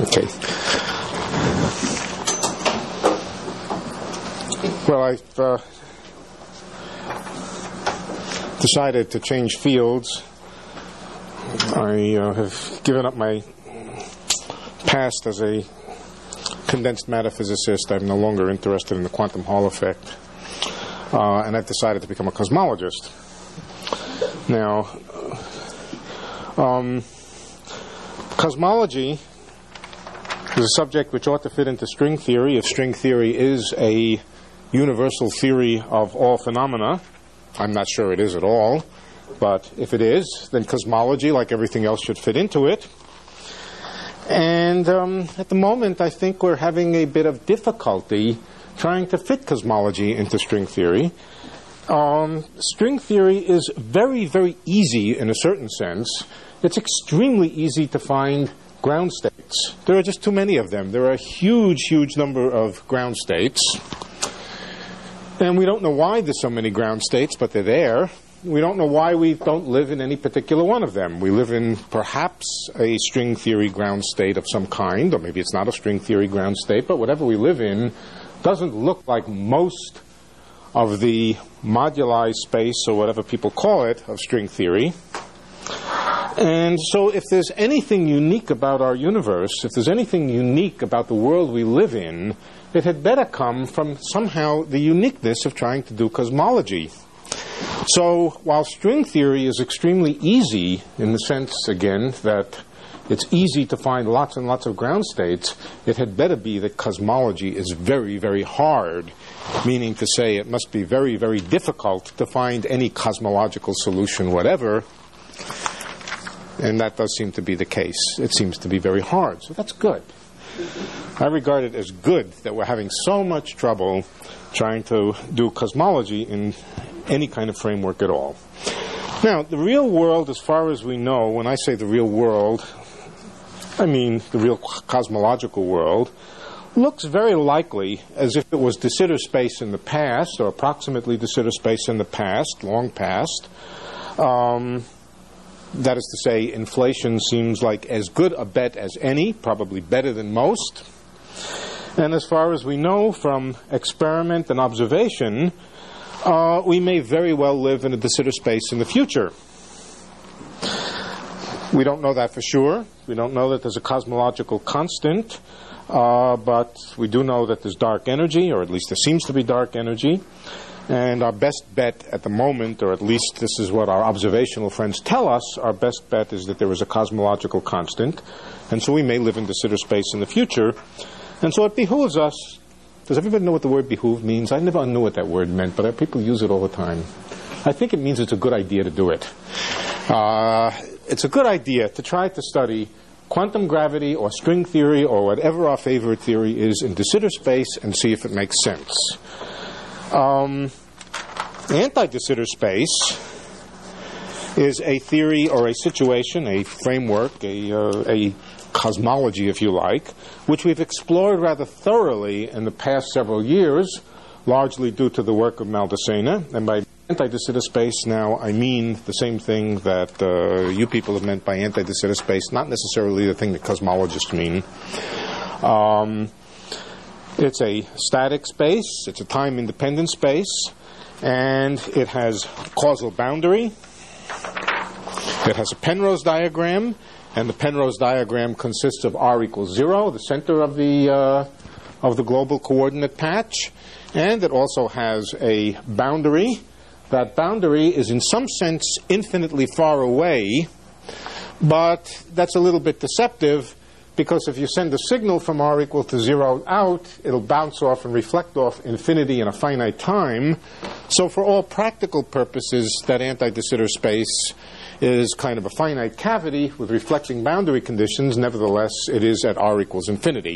Okay. Well, I've decided to change fields. I have given up my past as a condensed matter physicist. I'm no longer interested in the quantum Hall effect. And I've decided to become a cosmologist. Now, cosmology is a subject which ought to fit into string theory if string theory is a universal theory of all phenomena. I'm not sure it is at all, but if it is, then cosmology, like everything else, should fit into it. And at the moment, I think we're having a bit of difficulty trying to fit cosmology into string theory. String theory is very, very easy in a certain sense. It's extremely easy to find ground states. There are just too many of them. There are a huge, huge number of ground states. And we don't know why there's so many ground states, but they're there. We don't know why we don't live in any particular one of them. We live in perhaps a string theory ground state of some kind, or maybe it's not a string theory ground state, but whatever we live in doesn't look like most of the moduli space, or whatever people call it, of string theory. And so if there's anything unique about our universe, if there's anything unique about the world we live in, it had better come from somehow the uniqueness of trying to do cosmology. So while string theory is extremely easy in the sense, again, that it's easy to find lots and lots of ground states, it had better be that cosmology is very, very hard, meaning to say it must be very, very difficult to find any cosmological solution whatever. And that does seem to be the case. It seems to be very hard. So that's good. I regard it as good that we're having so much trouble trying to do cosmology in any kind of framework at all. Now, the real world, as far as we know, when I say the real world, I mean the real cosmological world, looks very likely as if it was de Sitter space in the past, or approximately de Sitter space in the past, long past. That is to say, inflation seems like as good a bet as any, probably better than most. And as far as we know from experiment and observation, we may very well live in a de Sitter space in the future. We don't know that for sure. We don't know that there's a cosmological constant, but we do know that there's dark energy, or at least there seems to be dark energy. And our best bet at the moment, or at least this is what our observational friends tell us, our best bet is that there is a cosmological constant. And so we may live in de Sitter space in the future. And so it behooves us. Does everybody know what the word behoove means? I never knew what that word meant, but people use it all the time. I think it means it's a good idea to do it. It's a good idea to try to study quantum gravity or string theory or whatever our favorite theory is in de Sitter space and see if it makes sense. Anti-de Sitter space is a theory or a situation, a framework, a cosmology, if you like, which we've explored rather thoroughly in the past several years, largely due to the work of Maldacena. And by anti-de Sitter space now, I mean the same thing that you people have meant by anti-de Sitter space, not necessarily the thing that cosmologists mean. It's a static space, it's a time-independent space, and it has causal boundary. It has a Penrose diagram, and the Penrose diagram consists of r equals 0, the center of the global coordinate patch, and it also has a boundary. That boundary is in some sense infinitely far away, but that's a little bit deceptive, because if you send a signal from r equal to 0 out, it'll bounce off and reflect off infinity in a finite time. So for all practical purposes, that anti-de Sitter space is kind of a finite cavity with reflecting boundary conditions. Nevertheless, it is at r equals infinity.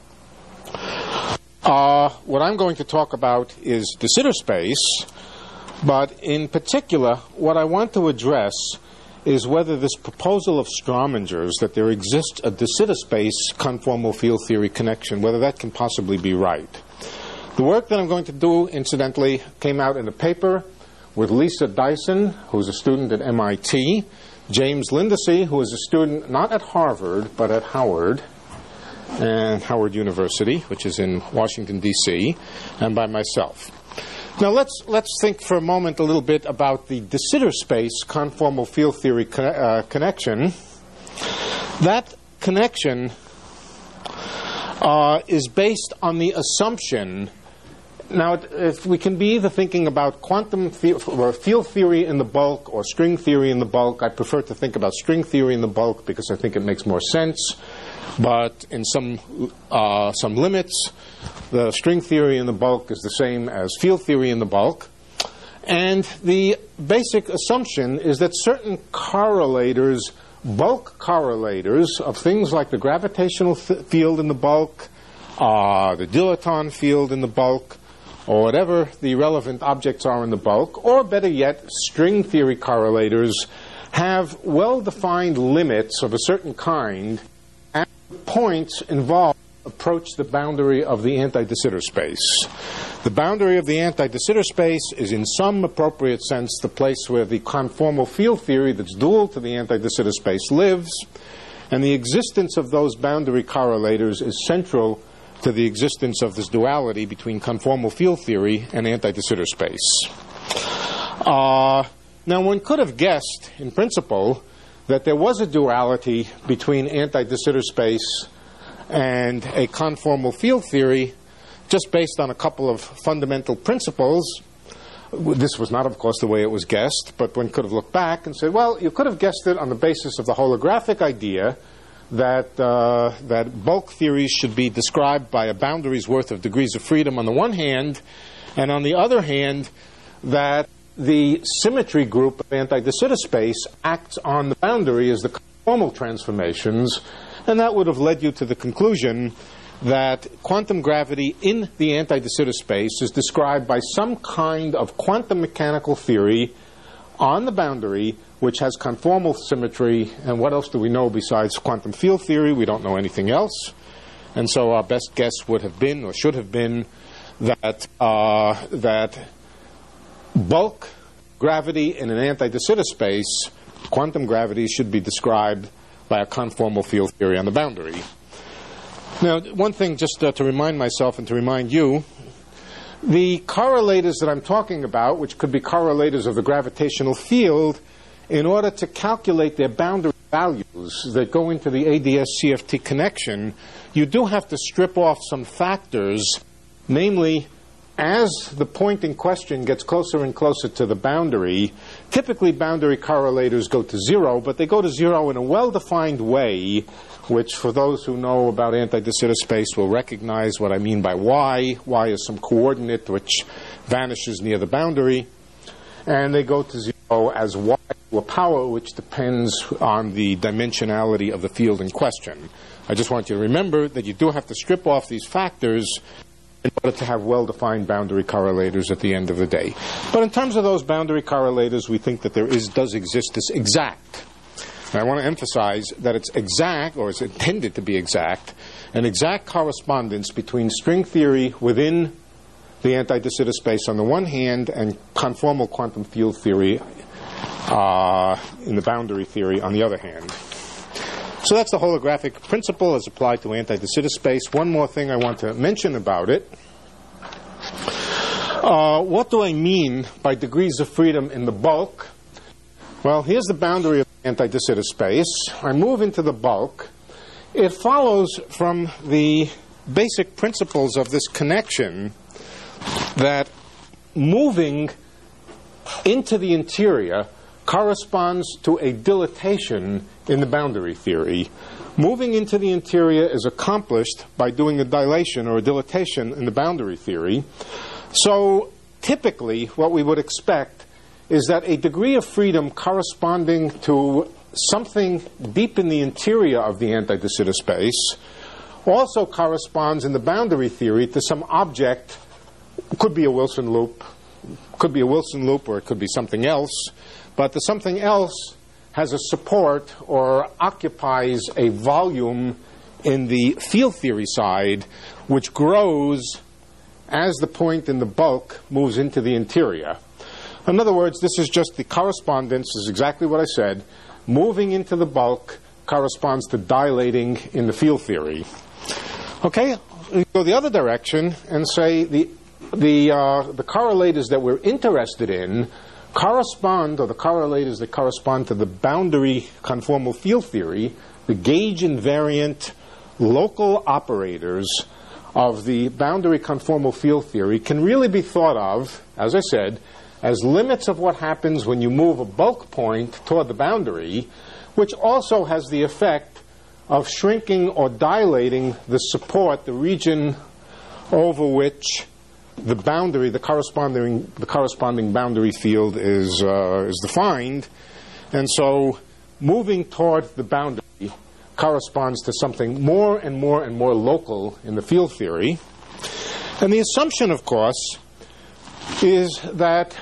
What I'm going to talk about is de Sitter space, but in particular, what I want to address is whether this proposal of Strominger's that there exists a de Sitter space conformal field theory connection, whether that can possibly be right. The work that I'm going to do, incidentally, came out in a paper with Lisa Dyson, who's a student at MIT, James Lindesay, who is a student not at Harvard, but at Howard, and Howard University, which is in Washington, D.C., and by myself. Now let's think for a moment a little bit about the de Sitter space conformal field theory connection. That connection is based on the assumption. Now, if we can be either thinking about quantum field theory in the bulk or string theory in the bulk. I prefer to think about string theory in the bulk because I think it makes more sense. But in some limits, the string theory in the bulk is the same as field theory in the bulk. And the basic assumption is that certain correlators, bulk correlators of things like the gravitational field in the bulk, the dilaton field in the bulk, or whatever the relevant objects are in the bulk, or better yet, string theory correlators, have well-defined limits of a certain kind, and points involved approach the boundary of the anti-de Sitter space. The boundary of the anti-de Sitter space is in some appropriate sense the place where the conformal field theory that's dual to the anti-de Sitter space lives, and the existence of those boundary correlators is central to the existence of this duality between conformal field theory and anti-de Sitter space. Now, one could have guessed, in principle, that there was a duality between anti-de Sitter space and a conformal field theory just based on a couple of fundamental principles. This was not, of course, the way it was guessed, but one could have looked back and said, well, you could have guessed it on the basis of the holographic idea that bulk theories should be described by a boundary's worth of degrees of freedom on the one hand, and on the other hand, that the symmetry group of anti-de Sitter space acts on the boundary as the conformal transformations, and that would have led you to the conclusion that quantum gravity in the anti-de Sitter space is described by some kind of quantum mechanical theory on the boundary which has conformal symmetry. And what else do we know besides quantum field theory? We don't know anything else. And so our best guess would have been, or should have been, that bulk gravity in an anti-de Sitter space, quantum gravity, should be described by a conformal field theory on the boundary. Now, one thing just to remind myself and to remind you, the correlators that I'm talking about, which could be correlators of the gravitational field, in order to calculate their boundary values that go into the ADS-CFT connection, you do have to strip off some factors, namely, as the point in question gets closer and closer to the boundary, typically boundary correlators go to zero, but they go to zero in a well-defined way, which for those who know about anti-de Sitter space will recognize what I mean by y. Y is some coordinate which vanishes near the boundary. And they go to zero as y to a power which depends on the dimensionality of the field in question. I just want you to remember that you do have to strip off these factors in order to have well-defined boundary correlators at the end of the day. But in terms of those boundary correlators, we think that does exist this exact. And I want to emphasize that it's exact, or is intended to be exact, an exact correspondence between string theory within the anti-de Sitter space on the one hand and conformal quantum field theory in the boundary theory on the other hand. So that's the holographic principle as applied to anti-de Sitter space. One more thing I want to mention about it. What do I mean by degrees of freedom in the bulk? Well, here's the boundary of anti-de Sitter space. I move into the bulk. It follows from the basic principles of this connection that moving into the interior corresponds to a dilatation in the boundary theory. Moving into the interior is accomplished by doing a dilation or a dilatation in the boundary theory. So typically what we would expect is that a degree of freedom corresponding to something deep in the interior of the anti-de Sitter space also corresponds in the boundary theory to some object. It could be a Wilson loop, or it could be something else, but the something else has a support or occupies a volume in the field theory side, which grows as the point in the bulk moves into the interior. In other words, this is just the correspondence, is exactly what I said. Moving into the bulk corresponds to dilating in the field theory. Okay, we go the other direction and say the correlators that we're interested in correspond, or the correlators that correspond to the boundary conformal field theory, the gauge invariant local operators of the boundary conformal field theory can really be thought of, as I said, as limits of what happens when you move a bulk point toward the boundary, which also has the effect of shrinking or dilating the support, the region over which the boundary, the corresponding boundary field is defined. And so moving toward the boundary corresponds to something more and more and more local in the field theory. And the assumption, of course, is that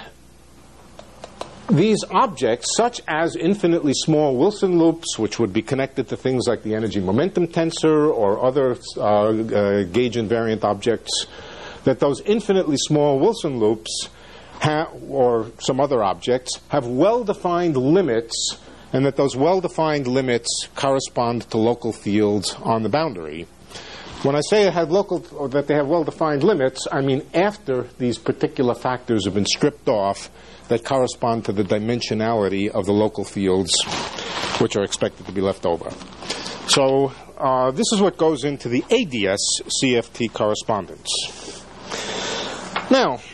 these objects, such as infinitely small Wilson loops, which would be connected to things like the energy momentum tensor or other gauge invariant objects, that those infinitely small Wilson loops or some other objects have well-defined limits, and that those well-defined limits correspond to local fields on the boundary. When I say that they have well-defined limits, I mean after these particular factors have been stripped off that correspond to the dimensionality of the local fields which are expected to be left over. So this is what goes into the ADS-CFT correspondence. Now,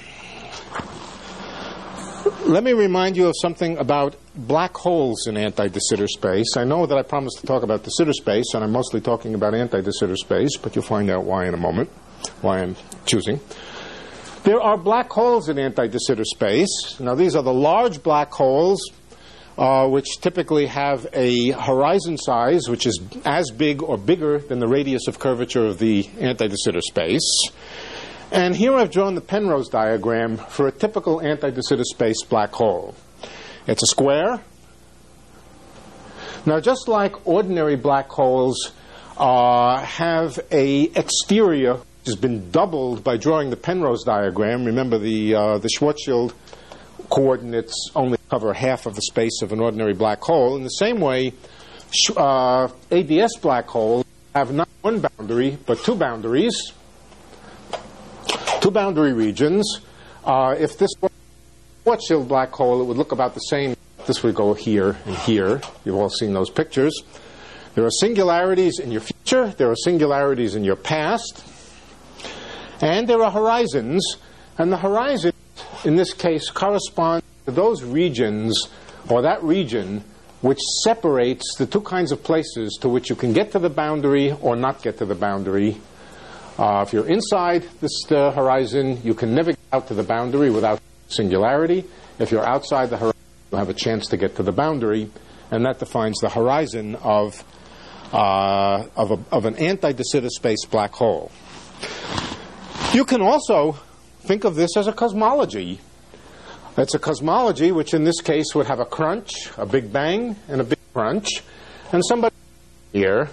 let me remind you of something about black holes in anti-de Sitter space. I know that I promised to talk about de Sitter space, and I'm mostly talking about anti-de Sitter space, but you'll find out why in a moment, why I'm choosing. There are black holes in anti-de Sitter space. Now, these are the large black holes, which typically have a horizon size which is as big or bigger than the radius of curvature of the anti-de Sitter space. And here I've drawn the Penrose diagram for a typical anti-de Sitter space black hole. It's a square. Now, just like ordinary black holes have a exterior which has been doubled by drawing the Penrose diagram. Remember, the Schwarzschild coordinates only cover half of the space of an ordinary black hole. In the same way, ADS black holes have not one boundary, but two boundaries. Two boundary regions. If this were a Schwarzschild black hole, it would look about the same. This would go here and here. You've all seen those pictures. There are singularities in your future. There are singularities in your past. And there are horizons. And the horizon, in this case, corresponds to those regions, or that region, which separates the two kinds of places to which you can get to the boundary or not get to the boundary. If you're inside this horizon, you can never get out to the boundary without singularity. If you're outside the horizon, you have a chance to get to the boundary, and that defines the horizon of an anti-de Sitter space black hole. You can also think of this as a cosmology. It's a cosmology which in this case would have a crunch, a big bang, and a big crunch. And somebody here,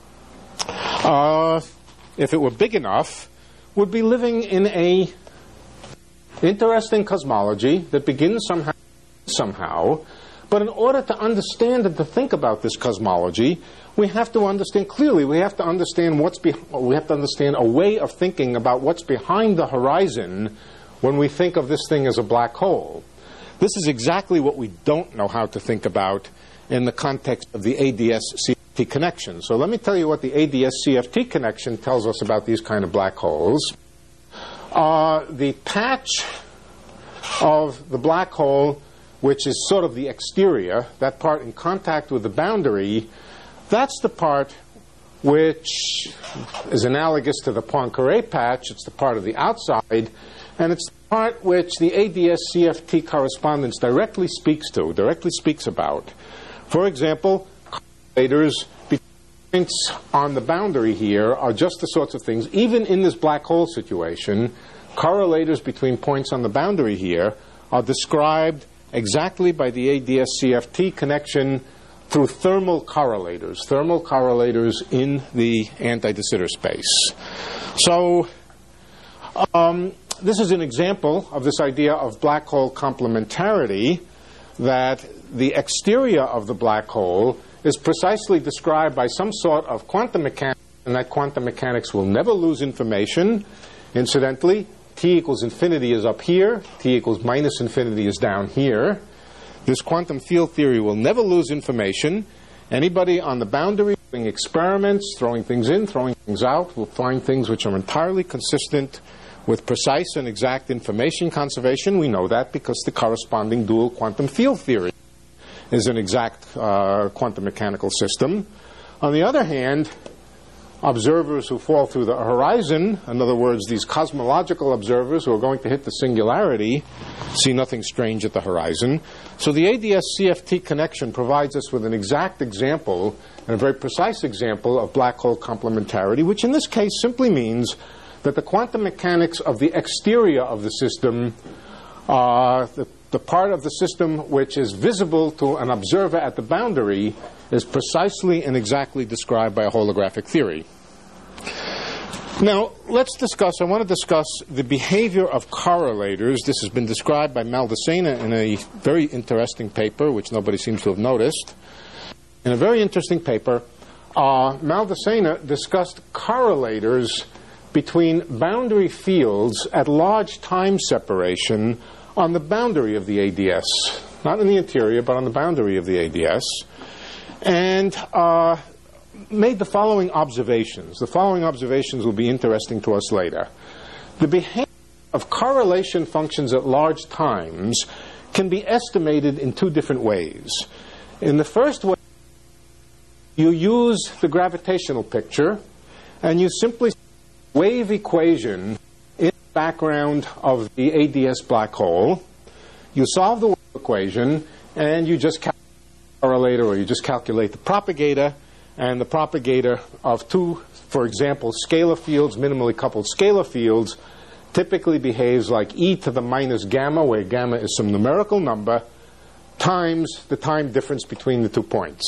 if it were big enough, would be living in a interesting cosmology that begins somehow. But in order to understand and to think about this cosmology, we have to understand clearly. We have to understand we have to understand a way of thinking about what's behind the horizon when we think of this thing as a black hole. This is exactly what we don't know how to think about in the context of the ADS-CFT connection. So let me tell you what the ADS-CFT connection tells us about these kind of black holes. The patch of the black hole, which is sort of the exterior, that part in contact with the boundary, that's the part which is analogous to the Poincaré patch. It's the part of the outside, and it's the part which the ADS-CFT correspondence directly speaks about. For example, correlators between points on the boundary here are just the sorts of things, even in this black hole situation, correlators between points on the boundary here are described exactly by the ADS-CFT connection through thermal correlators in the anti-de Sitter space. So this is an example of this idea of black hole complementarity, that the exterior of the black hole is precisely described by some sort of quantum mechanics and that quantum mechanics will never lose information. Incidentally, t equals infinity is up here, t equals minus infinity is down here. This quantum field theory will never lose information. Anybody on the boundary doing experiments, throwing things in, throwing things out, will find things which are entirely consistent with precise and exact information conservation. We know that because the corresponding dual quantum field theory is an exact quantum mechanical system. On the other hand, observers who fall through the horizon, in other words, these cosmological observers who are going to hit the singularity, see nothing strange at the horizon. So the ADS-CFT connection provides us with an exact example, and a very precise example, of black hole complementarity, which in this case simply means that the quantum mechanics of the exterior of the system, the part of the system which is visible to an observer at the boundary, is precisely and exactly described by a holographic theory. Now, I want to discuss the behavior of correlators. This has been described by Maldacena in a very interesting paper, which nobody seems to have noticed. In a very interesting paper, Maldacena discussed correlators between boundary fields at large time separation on the boundary of the ADS. Not in the interior, but on the boundary of the ADS. And made the following observations. The following observations will be interesting to us later. The behavior of correlation functions at large times can be estimated in two different ways. In the first way, you use the gravitational picture, and you simply wave equation in the background of the ADS black hole. You solve the wave equation, and you just calculate the correlator, or you just calculate the propagator, and the propagator of two, for example, scalar fields, minimally coupled scalar fields, typically behaves like e to the minus gamma, where gamma is some numerical number, times the time difference between the 2 points.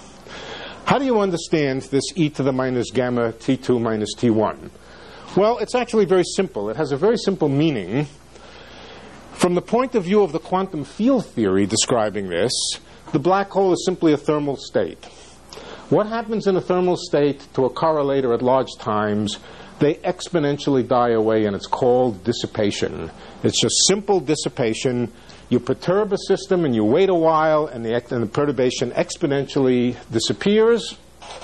How do you understand this e to the minus gamma t2 minus t1? Well, it's actually very simple. It has a very simple meaning. From the point of view of the quantum field theory describing this, the black hole is simply a thermal state. What happens in a thermal state to a correlator at large times? They exponentially die away, and it's called dissipation. It's just simple dissipation. You perturb a system, and you wait a while, and the perturbation exponentially disappears,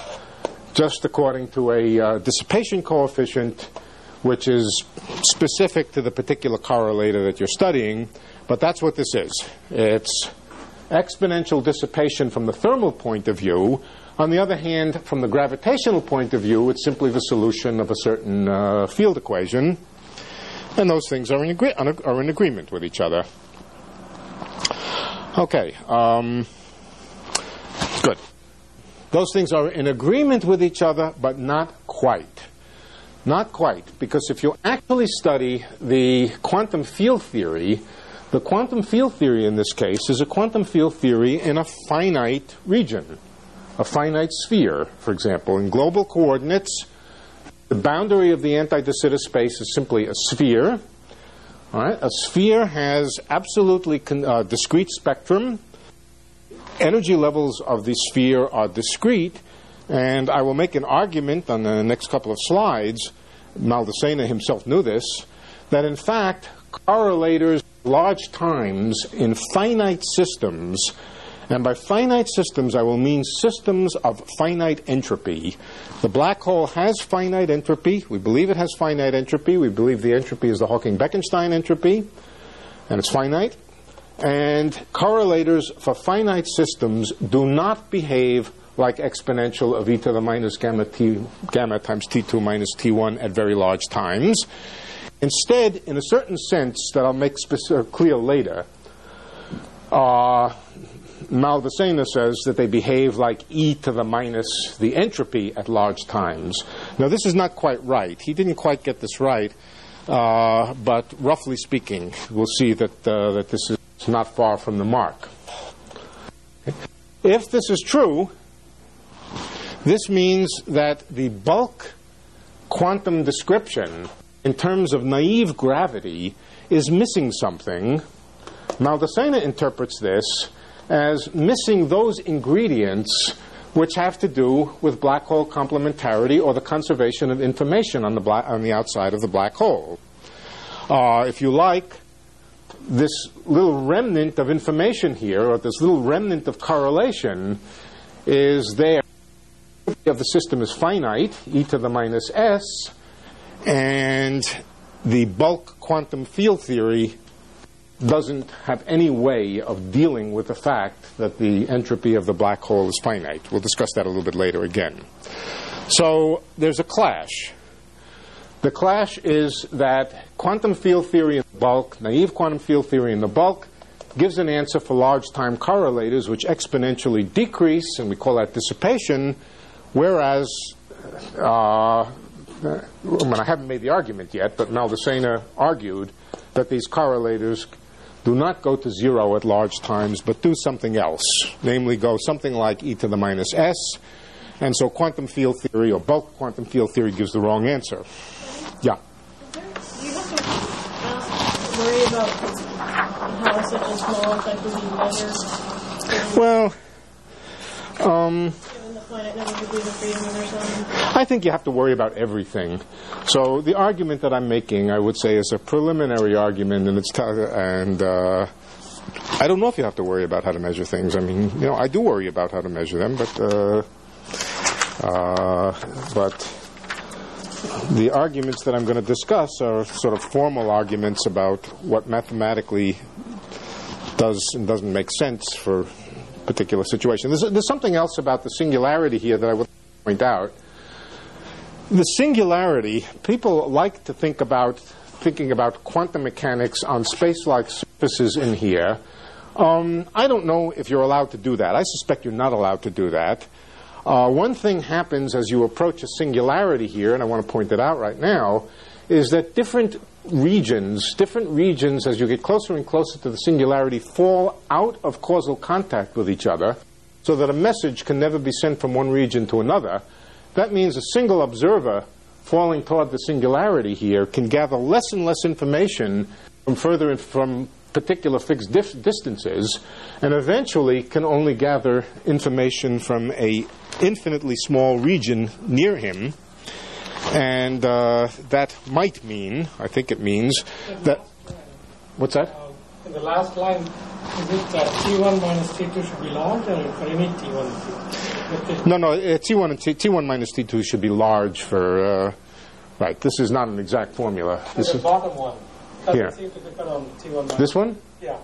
just according to a dissipation coefficient, which is specific to the particular correlator that you're studying. But that's what this is. It's exponential dissipation from the thermal point of view. On the other hand, from the gravitational point of view, it's simply the solution of a certain field equation. And those things are in agreement with each other. Okay. Good. Those things are in agreement with each other, but not quite. Not quite. Because if you actually study the quantum field theory, the quantum field theory in this case is a quantum field theory in a finite region. A finite sphere, for example. In global coordinates, the boundary of the anti-de Sitter space is simply a sphere. All right? A sphere has absolutely discrete spectrum. Energy levels of the sphere are discrete, and I will make an argument on the next couple of slides, Maldacena himself knew this, that in fact correlators large times in finite systems. And by finite systems, I will mean systems of finite entropy. The black hole has finite entropy. We believe it has finite entropy. We believe the entropy is the Hawking-Bekenstein entropy, and it's finite. And correlators for finite systems do not behave like exponential of e to the minus gamma times t2 minus t1 at very large times. Instead, in a certain sense that I'll make clear later, Maldacena says that they behave like e to the minus the entropy at large times. Now, this is not quite right. He didn't quite get this right, but roughly speaking, we'll see that this is not far from the mark. If this is true, this means that the bulk quantum description in terms of naive gravity is missing something. Maldacena interprets this as missing those ingredients which have to do with black hole complementarity or the conservation of information on the outside of the black hole. If you like, this little remnant of information here, or this little remnant of correlation, is there. The entropy of the system is finite, e to the minus s, and the bulk quantum field theory doesn't have any way of dealing with the fact that the entropy of the black hole is finite. We'll discuss that a little bit later again. So there's a clash. The clash is that quantum field theory in the bulk, naive quantum field theory in the bulk, gives an answer for large time correlators which exponentially decrease, and we call that dissipation, whereas, I haven't made the argument yet, but Maldacena argued that these correlators do not go to zero at large times, but do something else, namely go something like e to the minus s, and so quantum field theory, or bulk quantum field theory, gives the wrong answer. Yeah? Do you have to worry about how such a small effect would be measured? Well, given the finite number of degrees of freedom or something? I think you have to worry about everything. So the argument that I'm making, I would say, is a preliminary argument, and I don't know if you have to worry about how to measure things. I mean, I do worry about how to measure them, but the arguments that I'm going to discuss are sort of formal arguments about what mathematically does and doesn't make sense for a particular situation. There's something else about the singularity here that I would point out. The singularity, people like to thinking about quantum mechanics on space-like surfaces in here. I don't know if you're allowed to do that. I suspect you're not allowed to do that. One thing happens as you approach a singularity here, and I want to point it out right now, is that different regions, as you get closer and closer to the singularity, fall out of causal contact with each other, so that a message can never be sent from one region to another. That means a single observer falling toward the singularity here can gather less and less information from particular fixed distances, and eventually can only gather information from a infinitely small region near him. And that might mean, I think it means, that... What's that? In the last line, is it that T1 minus T2 should be large, or for any T1 and T2? No, T1 minus T2 should be large for... right, this is not an exact formula. This is the bottom one. Here. Seem to depend on T1 minus. This one? Yeah.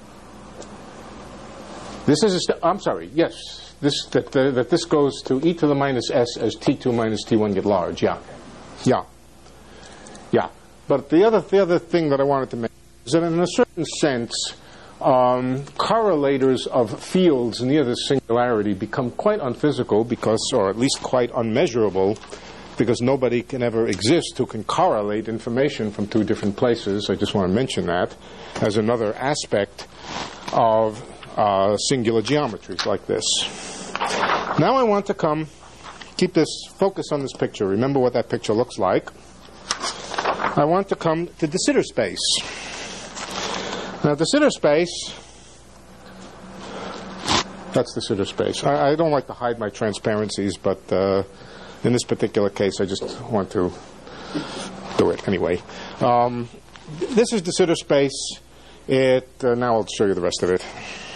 This is I'm sorry, yes. That this goes to e to the minus s as T2 minus T1 get large, yeah. Yeah. Yeah. But the other thing that I wanted to mention is that in a certain sense, correlators of fields near the singularity become quite unphysical or at least quite unmeasurable, because nobody can ever exist who can correlate information from two different places. I just want to mention that as another aspect of singular geometries like this. Now I want to focus on this picture. Remember what that picture looks like. I want to come to de Sitter space. Now, de Sitter space, that's de Sitter space. I don't like to hide my transparencies, but in this particular case, I just want to do it anyway. This is de Sitter space. Now I'll show you the rest of it.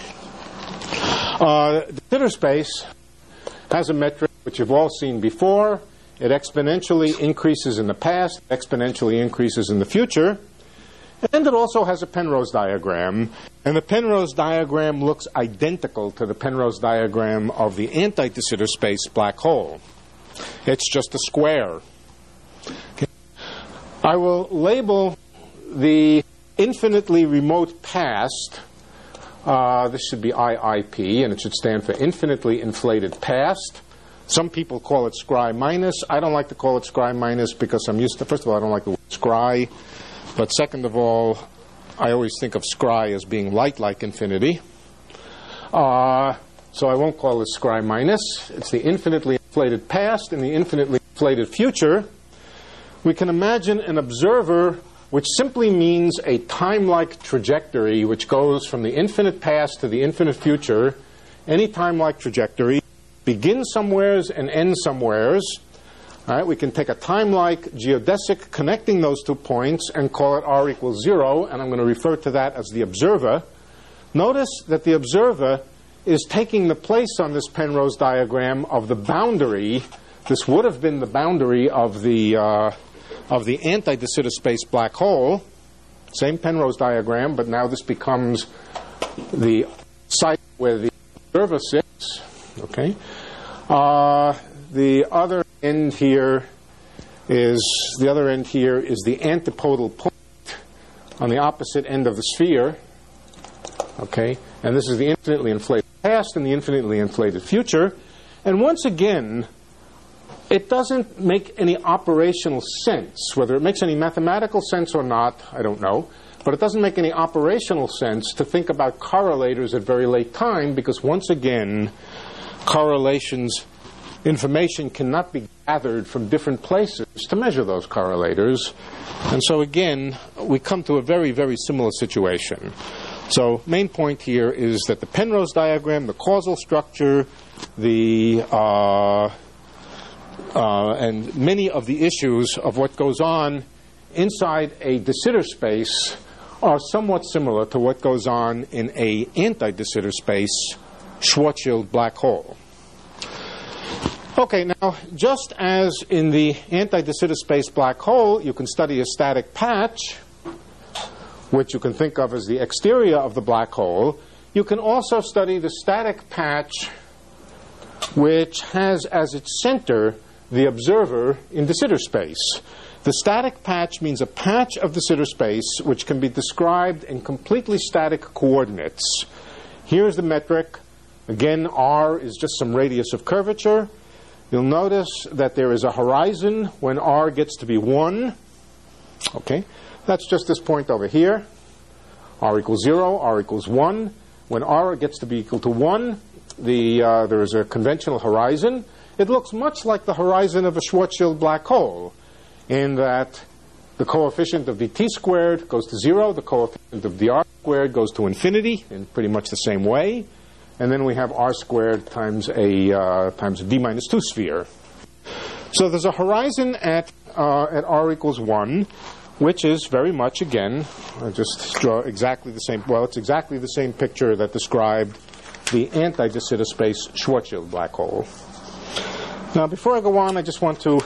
De Sitter space has a metric which you've all seen before. It exponentially increases in the past, exponentially increases in the future. And it also has a Penrose diagram. And the Penrose diagram looks identical to the Penrose diagram of the anti-de Sitter space black hole. It's just a square. Okay. I will label the infinitely remote past. This should be IIP, and it should stand for infinitely inflated past. Some people call it scry minus. I don't like to call it scry minus because I'm used to, first of all, I don't like the word scry. But second of all, I always think of scry as being light like infinity. So I won't call it scry minus. It's the infinitely inflated past and the infinitely inflated future. We can imagine an observer which simply means a time-like trajectory which goes from the infinite past to the infinite future, any time-like trajectory. begin somewheres and end somewheres. All right, we can take a time-like geodesic connecting those 2 points and call it r equals 0, and I'm going to refer to that as the observer. Notice that the observer is taking the place on this Penrose diagram of the boundary. This would have been the boundary of the anti-de Sitter space black hole. Same Penrose diagram, but now this becomes the site where the observer sits. Okay. The other end here is the antipodal point on the opposite end of the sphere. Okay, and this is the infinitely inflated past and the infinitely inflated future. And once again, it doesn't make any operational sense. Whether it makes any mathematical sense or not, I don't know. But it doesn't make any operational sense to think about correlators at very late time, because once again, correlations, information cannot be gathered from different places to measure those correlators. And so again, we come to a very, very similar situation. So main point here is that the Penrose diagram, the causal structure, and many of the issues of what goes on inside a de Sitter space are somewhat similar to what goes on in a anti-de Sitter space Schwarzschild black hole. Okay, now, just as in the anti-de Sitter space black hole, you can study a static patch, which you can think of as the exterior of the black hole, you can also study the static patch which has as its center the observer in de Sitter space. The static patch means a patch of de Sitter space which can be described in completely static coordinates. Here's the metric. Again, r is just some radius of curvature. You'll notice that there is a horizon when r gets to be 1. Okay, that's just this point over here. R equals 0, r equals 1. When r gets to be equal to 1, there is a conventional horizon. It looks much like the horizon of a Schwarzschild black hole, in that the coefficient of dt squared goes to 0, the coefficient of dr squared goes to infinity in pretty much the same way, and then we have r squared times a d minus 2 sphere. So there's a horizon at r equals 1, which is very much, again, I just draw exactly the same, well, it's exactly the same picture that described the anti-de Sitter space Schwarzschild black hole. Now, before I go on, I just want to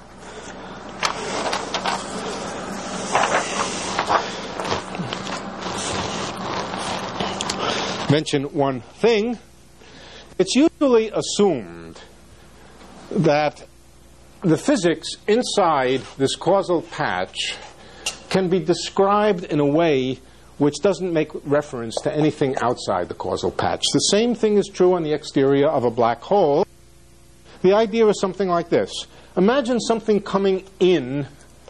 mention one thing. It's usually assumed that the physics inside this causal patch can be described in a way which doesn't make reference to anything outside the causal patch. The same thing is true on the exterior of a black hole. The idea is something like this. Imagine something coming in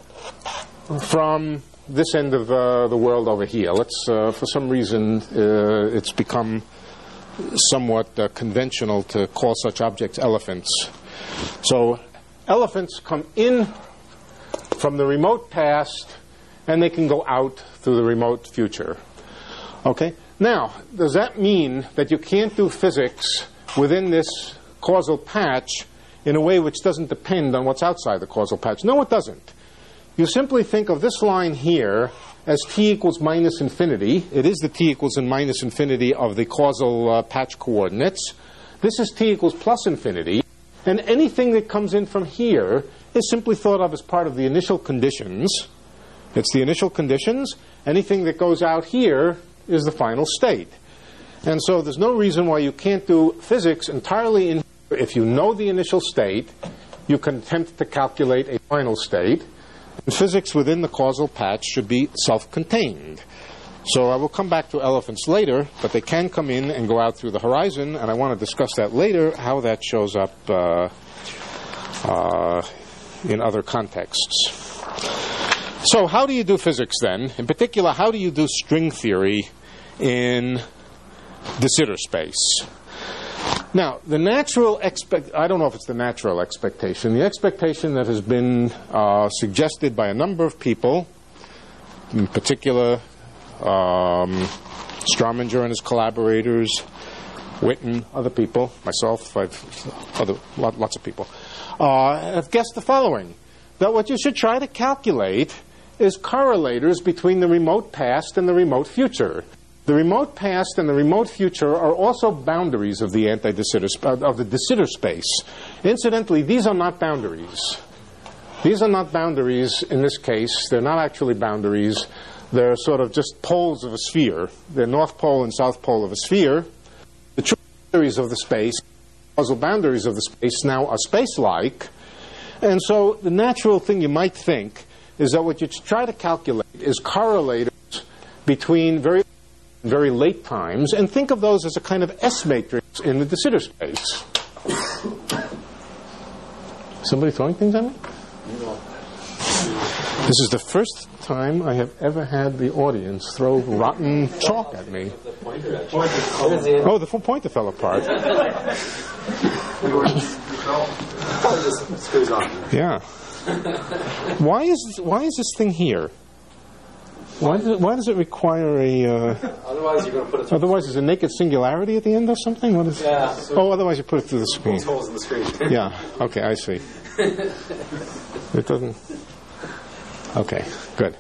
from this end of the world over here. Let's, for some reason, it's become somewhat conventional to call such objects elephants. So elephants come in from the remote past, and they can go out through the remote future. Okay? Now, does that mean that you can't do physics within this causal patch in a way which doesn't depend on what's outside the causal patch? No, it doesn't. You simply think of this line here as t equals minus infinity. It is the t equals and minus infinity of the causal patch coordinates. This is t equals plus infinity. And anything that comes in from here is simply thought of as part of the initial conditions. It's the initial conditions. Anything that goes out here is the final state. And so there's no reason why you can't do physics entirely in here. If you know the initial state, you can attempt to calculate a final state. And physics within the causal patch should be self-contained. So I will come back to elephants later, but they can come in and go out through the horizon, and I want to discuss that later, how that shows up in other contexts. So how do you do physics then? In particular, how do you do string theory in de Sitter space? Now, the natural I don't know if it's the natural expectation. The expectation that has been suggested by a number of people, in particular Strominger and his collaborators, Witten, other people, myself, lots of people, have guessed the following, that what you should try to calculate is correlators between the remote past and the remote future. The remote past and the remote future are also boundaries of the de Sitter space. Incidentally, these are not boundaries. These are not boundaries in this case. They're not actually boundaries. They're sort of just poles of a sphere. They're north pole and south pole of a sphere. The true boundaries of the space, causal boundaries of the space now are space-like. And so the natural thing you might think is that what you try to calculate is correlators between very late times, and think of those as a kind of S matrix in the de Sitter space. Somebody throwing things at me? No. This is the first time I have ever had the audience throw rotten chalk at me. Oh, the full pointer fell apart. Yeah. Why is this thing here? Why does it require a? Otherwise, you're going to put it. Otherwise, there's a naked singularity at the end or something. What is? Yeah. Oh, otherwise you put it through the screen. Holes in the screen. Yeah. Okay, I see. It doesn't. Okay. Good.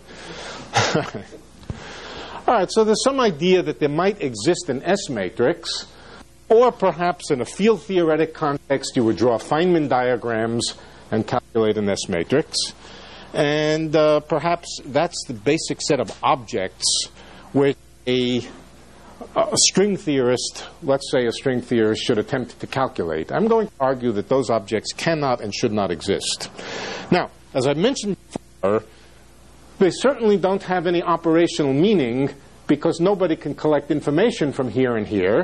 All right. So there's some idea that there might exist an S matrix, or perhaps in a field theoretic context, you would draw Feynman diagrams and calculate an S matrix. And perhaps that's the basic set of objects which a string theorist, let's say a string theorist, should attempt to calculate. I'm going to argue that those objects cannot and should not exist. Now, as I mentioned before, they certainly don't have any operational meaning because nobody can collect information from here and here.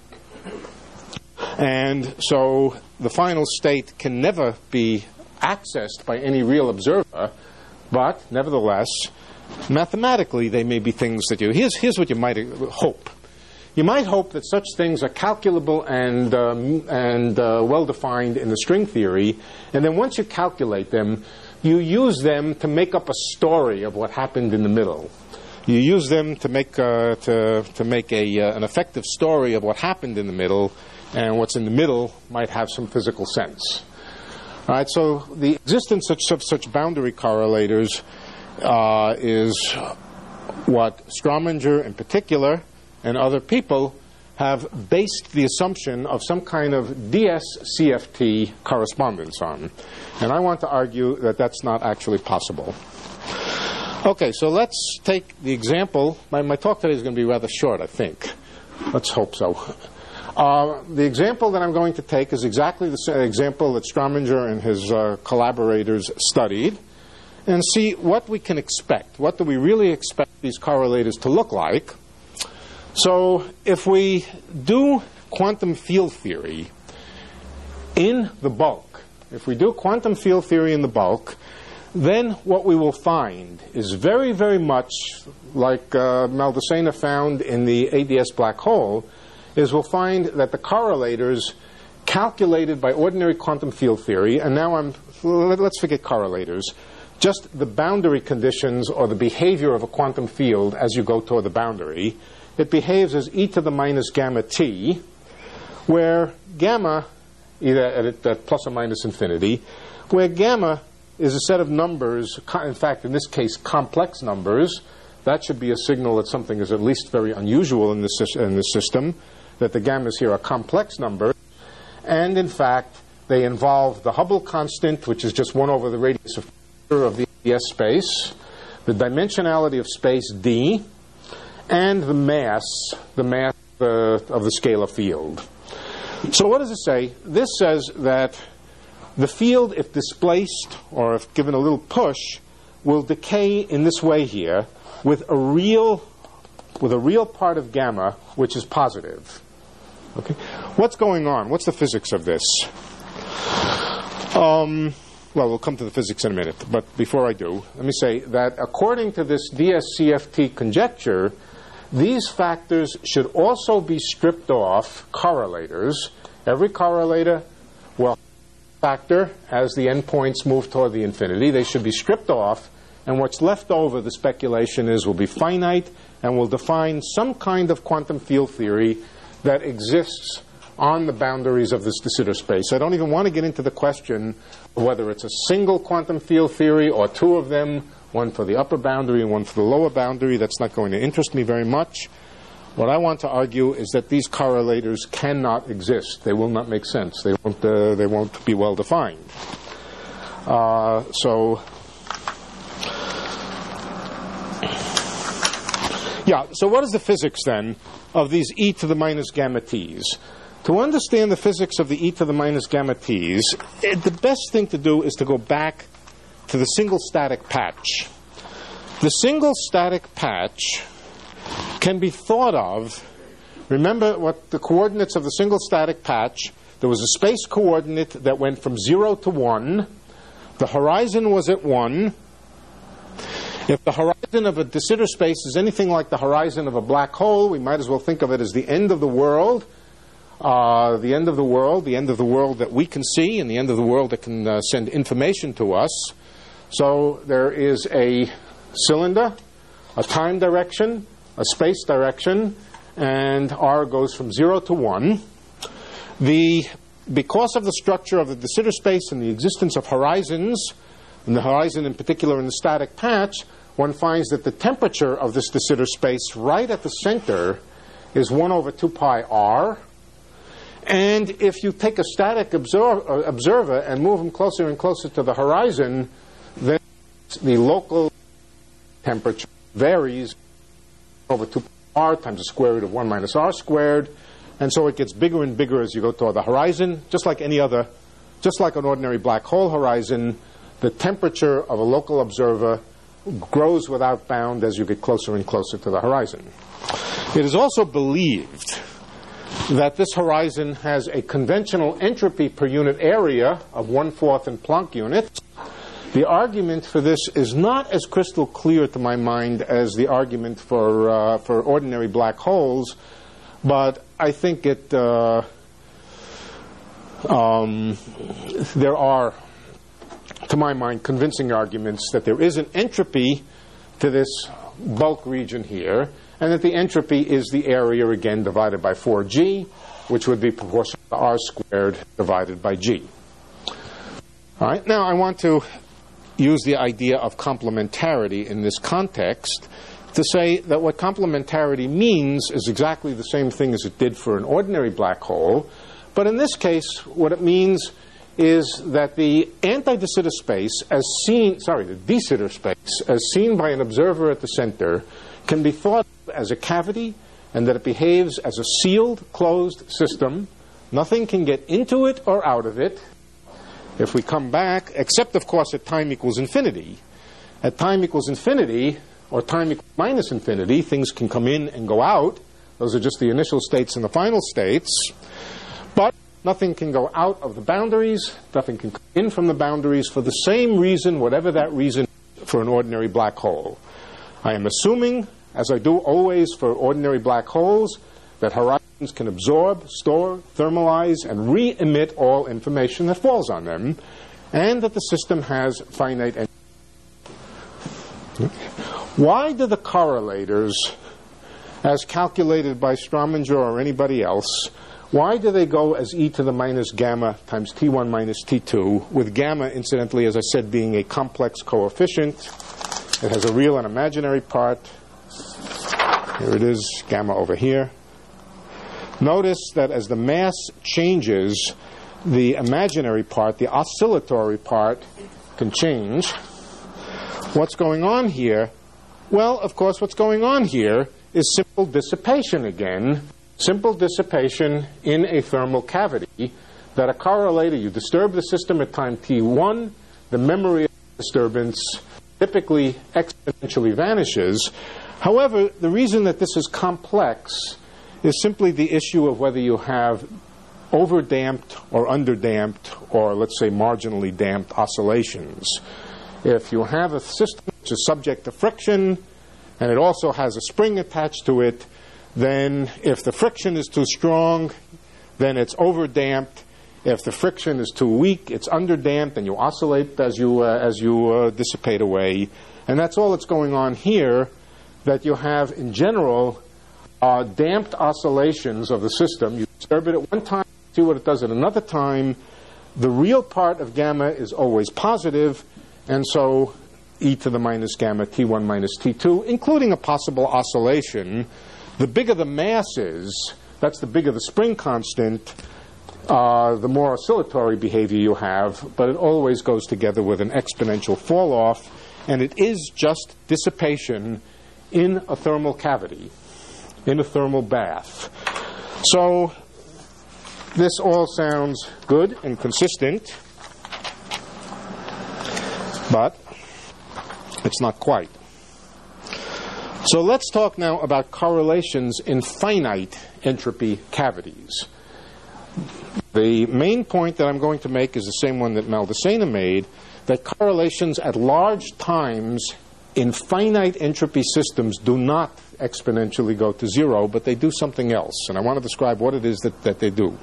And so the final state can never be accessed by any real observer, but nevertheless, mathematically, they may be things that you... Here's what you might hope. You might hope that such things are calculable and well-defined in the string theory, and then once you calculate them, you use them to make up a story of what happened in the middle. You use them to make an effective story of what happened in the middle, and what's in the middle might have some physical sense. All right, so the existence of such boundary correlators is what Strominger in particular and other people have based the assumption of some kind of DS-CFT correspondence on. And I want to argue that that's not actually possible. Okay, so let's take the example. My talk today is going to be rather short, I think. Let's hope so. The example that I'm going to take is exactly the same example that Strominger and his collaborators studied, and see what we can expect. What do we really expect these correlators to look like? So if we do quantum field theory in the bulk, then what we will find is very, very much like Maldacena found in the ADS black hole, is we'll find that the correlators calculated by ordinary quantum field theory, and now let's forget correlators, just the boundary conditions or the behavior of a quantum field as you go toward the boundary, it behaves as e to the minus gamma t, where gamma, either at plus or minus infinity, where gamma is a set of numbers, in fact, in this case, complex numbers. That should be a signal that something is at least very unusual in this system, that the gammas here are complex numbers, and in fact they involve the Hubble constant, which is just 1 over the radius of the ADS space, the dimensionality of space d, and the mass of the scalar field. So what does it say? This says that the field, if displaced or if given a little push, will decay in this way here with a real part of gamma which is positive. Okay, what's going on? What's the physics of this? Well, we'll come to the physics in a minute, but before I do, let me say that according to this DS-CFT conjecture, these factors should also be stripped off correlators. Every correlator will factor as the endpoints move toward the infinity. They should be stripped off, and what's left over, the speculation is, will be finite and will define some kind of quantum field theory that exists on the boundaries of this de Sitter space. I don't even want to get into the question of whether it's a single quantum field theory or two of them, one for the upper boundary and one for the lower boundary. That's not going to interest me very much. What I want to argue is that these correlators cannot exist. They will not make sense. They won't be well defined. So what is the physics then of these e to the minus gamma t's? To understand the physics of the e to the minus gamma t's, the best thing to do is to go back to the single static patch. The single static patch can be thought of, remember what the coordinates of the single static patch, there was a space coordinate that went from 0 to 1. The horizon was at 1. If the horizon of a de Sitter space is anything like the horizon of a black hole, we might as well think of it as the end of the world. The end of the world that we can see, and the end of the world that can send information to us. So there is a cylinder, a time direction, a space direction, and r goes from 0 to 1. Because of the structure of the de Sitter space and the existence of horizons, and the horizon in particular in the static patch, one finds that the temperature of this de Sitter space right at the center is 1 over 2 pi r. And if you take a static observer and move them closer and closer to the horizon, then the local temperature varies over 2 pi r times the square root of 1 minus r squared. And so it gets bigger and bigger as you go toward the horizon. Just like an ordinary black hole horizon, the temperature of a local observer grows without bound as you get closer and closer to the horizon. It is also believed that this horizon has a conventional entropy per unit area of 1/4 in Planck units. The argument for this is not as crystal clear to my mind as the argument for ordinary black holes, but I think there are, to my mind, convincing arguments that there is an entropy to this bulk region here, and that the entropy is the area, again, divided by 4g, which would be proportional to r squared divided by g. All right, now I want to use the idea of complementarity in this context to say that what complementarity means is exactly the same thing as it did for an ordinary black hole, but in this case, what it means is that the anti-de Sitter space, the de Sitter space, as seen by an observer at the center, can be thought of as a cavity, and that it behaves as a sealed, closed system. Nothing can get into it or out of it. If we come back, except of course at time equals infinity. At time equals infinity, or time equals minus infinity, things can come in and go out. Those are just the initial states and the final states. But nothing can go out of the boundaries, nothing can come in from the boundaries for the same reason, whatever that reason for an ordinary black hole. I am assuming, as I do always for ordinary black holes, that horizons can absorb, store, thermalize, and re-emit all information that falls on them, and that the system has finite entropy. Why do the correlators, as calculated by Strominger or anybody else, why do they go as e to the minus gamma times t1 minus t2, with gamma, incidentally, as I said, being a complex coefficient? It has a real and imaginary part. Here it is, gamma over here. Notice that as the mass changes, the imaginary part, the oscillatory part, can change. What's going on here? Well, of course, what's going on here is simple dissipation again. Simple dissipation in a thermal cavity that a correlator, you disturb the system at time t1, the memory of the disturbance typically exponentially vanishes. However, the reason that this is complex is simply the issue of whether you have overdamped or underdamped, or let's say marginally damped oscillations. If you have a system which is subject to friction, and it also has a spring attached to it, then if the friction is too strong, then it's overdamped. If the friction is too weak, it's underdamped, and you oscillate as you dissipate away. And that's all that's going on here, that you have, in general, damped oscillations of the system. You disturb it at one time, see what it does at another time. The real part of gamma is always positive, and so e to the minus gamma T1 minus T2, including a possible oscillation. The bigger the mass is, that's the bigger the spring constant, the more oscillatory behavior you have, but it always goes together with an exponential fall-off, and it is just dissipation in a thermal cavity, in a thermal bath. So this all sounds good and consistent, but it's not quite. So let's talk now about correlations in finite entropy cavities. The main point that I'm going to make is the same one that Maldacena made, that correlations at large times in finite entropy systems do not exponentially go to zero, but they do something else. And I want to describe what it is that they do.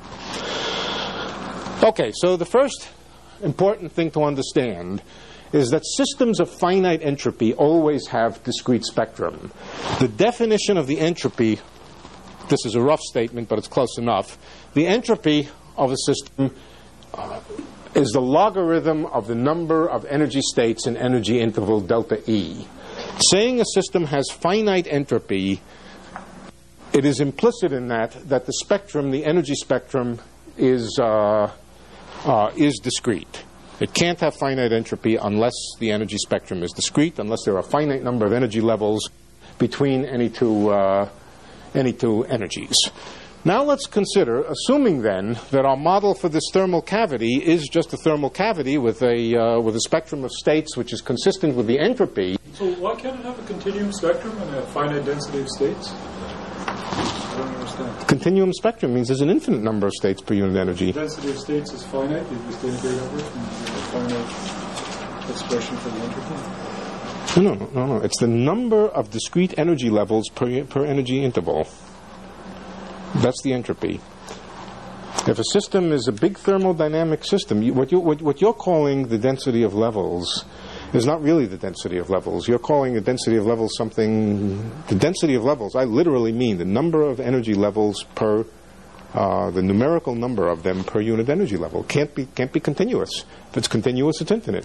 Okay, so the first important thing to understand is that systems of finite entropy always have discrete spectrum. The definition of the entropy, this is a rough statement, but it's close enough. The entropy of a system is the logarithm of the number of energy states in energy interval delta E. Saying a system has finite entropy, it is implicit in that the spectrum, the energy spectrum, is discrete. It can't have finite entropy unless the energy spectrum is discrete, unless there are a finite number of energy levels between any two energies. Now let's consider, assuming then that our model for this thermal cavity is just a thermal cavity with a spectrum of states which is consistent with the entropy. So why can't it have a continuum spectrum and a finite density of states? I don't understand. Continuum spectrum means there's an infinite number of states per unit energy. The density of states is finite. You just integrate over it and you get a finite expression for the entropy. No. It's the number of discrete energy levels per energy interval. That's the entropy. If a system is a big thermodynamic system, what you're calling the density of levels is not really the density of levels. You're calling the density of levels something. The density of levels, I literally mean the number of energy levels per the numerical number of them per unit energy level. Can't be continuous. If it's continuous, it's infinite.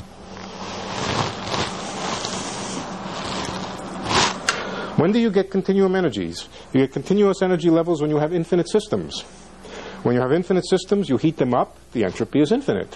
When do you get continuum energies? You get continuous energy levels when you have infinite systems. When you have infinite systems, you heat them up, the entropy is infinite.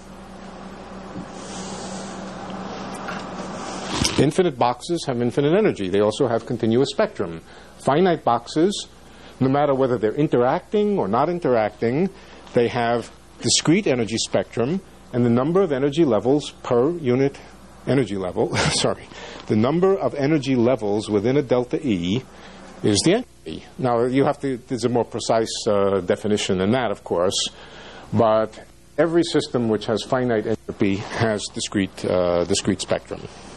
Infinite boxes have infinite energy. They also have continuous spectrum. Finite boxes, no matter whether they're interacting or not interacting, they have discrete energy spectrum, and the number of energy levels per unit energy level, the number of energy levels within a delta E is the entropy. Now, there's a more precise definition than that, of course, but every system which has finite entropy has discrete spectrum.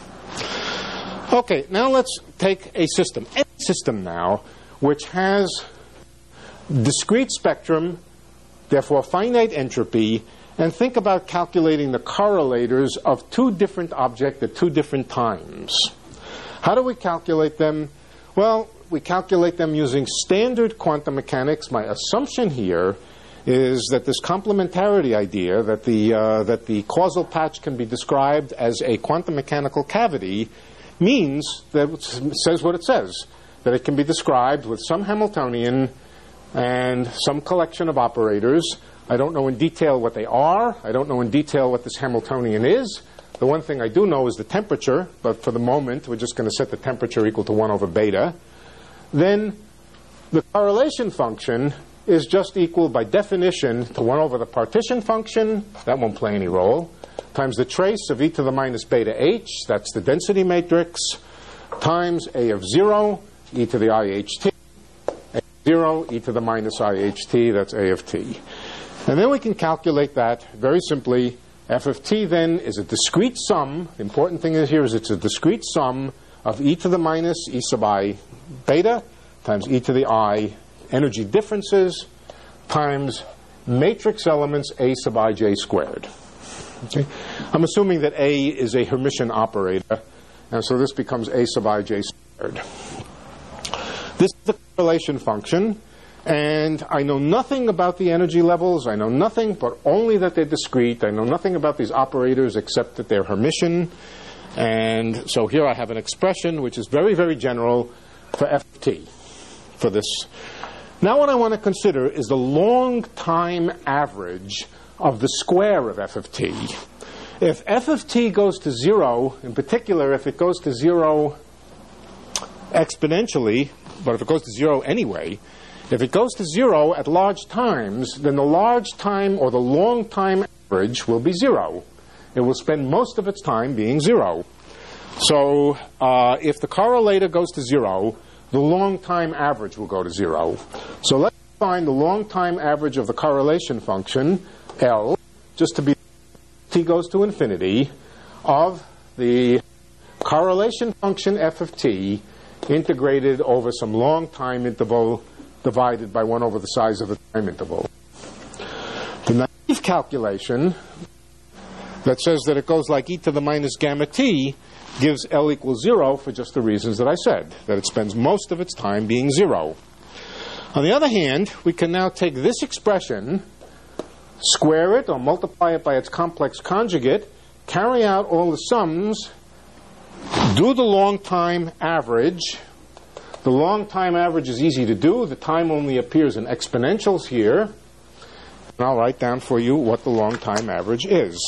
Okay, now let's take a system, any system now, which has discrete spectrum, therefore finite entropy, and think about calculating the correlators of two different objects at two different times. How do we calculate them? Well, we calculate them using standard quantum mechanics. My assumption here is that this complementarity idea, that the causal patch can be described as a quantum mechanical cavity, means that it says what it says, that it can be described with some Hamiltonian and some collection of operators. I don't know in detail what they are. I don't know in detail what this Hamiltonian is. The one thing I do know is the temperature, but for the moment we're just going to set the temperature equal to 1 over beta. Then the correlation function is just equal by definition to 1 over the partition function, that won't play any role, times the trace of e to the minus beta h, that's the density matrix, times a of 0, e to the iht, a of 0, e to the minus iht, that's a of t. And then we can calculate that very simply. F of t then is a discrete sum. The important thing here is it's a discrete sum of e to the minus e sub I beta times e to the I energy differences times matrix elements a sub ij squared. Okay? I'm assuming that A is a Hermitian operator, and so this becomes a sub ij squared. This is the correlation function, And I know nothing about the energy levels. I know nothing but only that they're discrete. I know nothing about these operators except that they're Hermitian. And so here I have an expression which is very, very general for f of t, for this. Now what I want to consider is the long time average of the square of f of t. If f of t goes to 0, in particular if it goes to 0 exponentially, but if it goes to 0 anyway, if it goes to 0 at large times, then the large time or the long time average will be 0. It will spend most of its time being 0. So if the correlator goes to 0, the long time average will go to 0. So let's find the long time average of the correlation function, L, just to be t goes to infinity, of the correlation function f of t integrated over some long time interval divided by 1 over the size of the time interval. The naive calculation that says that it goes like e to the minus gamma t gives L equals 0 for just the reasons that I said, that it spends most of its time being 0. On the other hand, we can now take this expression, square it or multiply it by its complex conjugate, carry out all the sums, do the long time average. The long time average is easy to do. The time only appears in exponentials here. And I'll write down for you what the long time average is.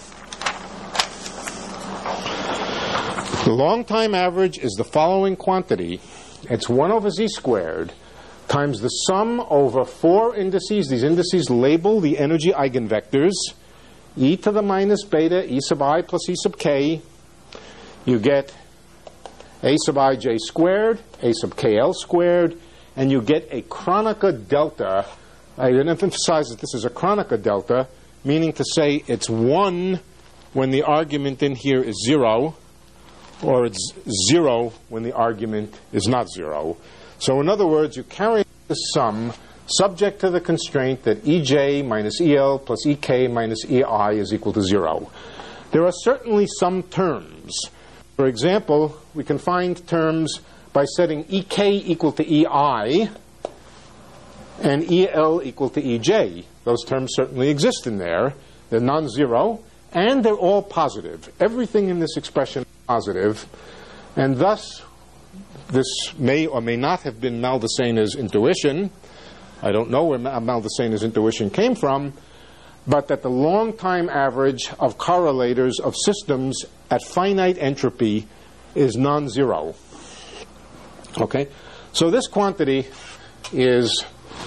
The long time average is the following quantity. It's 1 over z squared times the sum over 4 indices. These indices label the energy eigenvectors. E to the minus beta, E sub I plus E sub k. You get A sub ij squared, A sub kl squared, and you get a Kronecker delta. I emphasize that this is a Kronecker delta, meaning to say it's 1 when the argument in here is 0, or it's 0 when the argument is not 0. So in other words, you carry the sum subject to the constraint that Ej minus El plus Ek minus Ei is equal to 0. There are certainly some terms. For example, we can find terms by setting Ek equal to Ei and El equal to Ej. Those terms certainly exist in there. They're non-zero, and they're all positive. Everything in this expression is positive, and thus this may or may not have been Maldaceno's intuition. I don't know where Maldaceno's intuition came from, but that the long time average of correlators of systems at finite entropy is non-zero. Okay? So this quantity is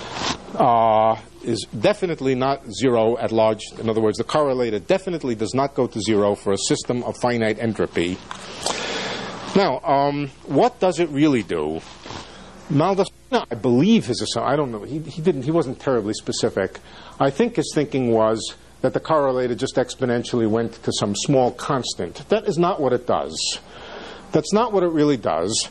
definitely not 0 at large. In other words, the correlator definitely does not go to 0 for a system of finite entropy. Now, what does it really do? Maldaceno, I believe his assumption, I don't know, he wasn't terribly specific. I think his thinking was that the correlator just exponentially went to some small constant. That is not what it does. That's not what it really does.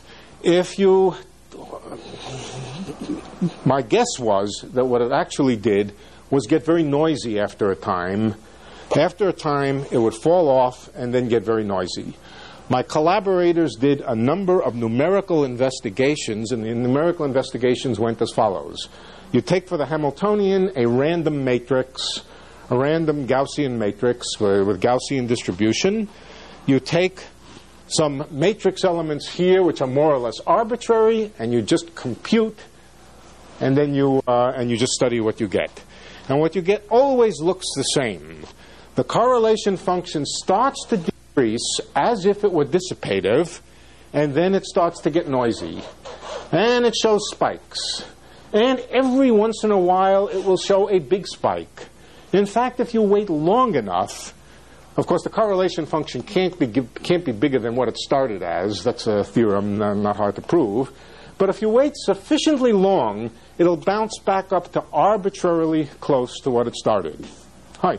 My guess was that what it actually did was get very noisy after a time. After a time, it would fall off and then get very noisy. My collaborators did a number of numerical investigations, and the numerical investigations went as follows. You take for the Hamiltonian a random matrix, a random Gaussian matrix with Gaussian distribution. You take some matrix elements here which are more or less arbitrary, and you just compute, and then you just study what you get. And what you get always looks the same. The correlation function starts to decrease as if it were dissipative, and then it starts to get noisy. And it shows spikes. And every once in a while it will show a big spike. In fact, if you wait long enough, of course the correlation function can't be bigger than what it started as. That's a theorem not hard to prove. But if you wait sufficiently long, it'll bounce back up to arbitrarily close to what it started. Hi.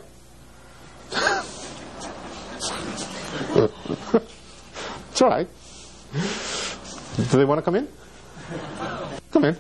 It's all right. Do they want to come in? Come in.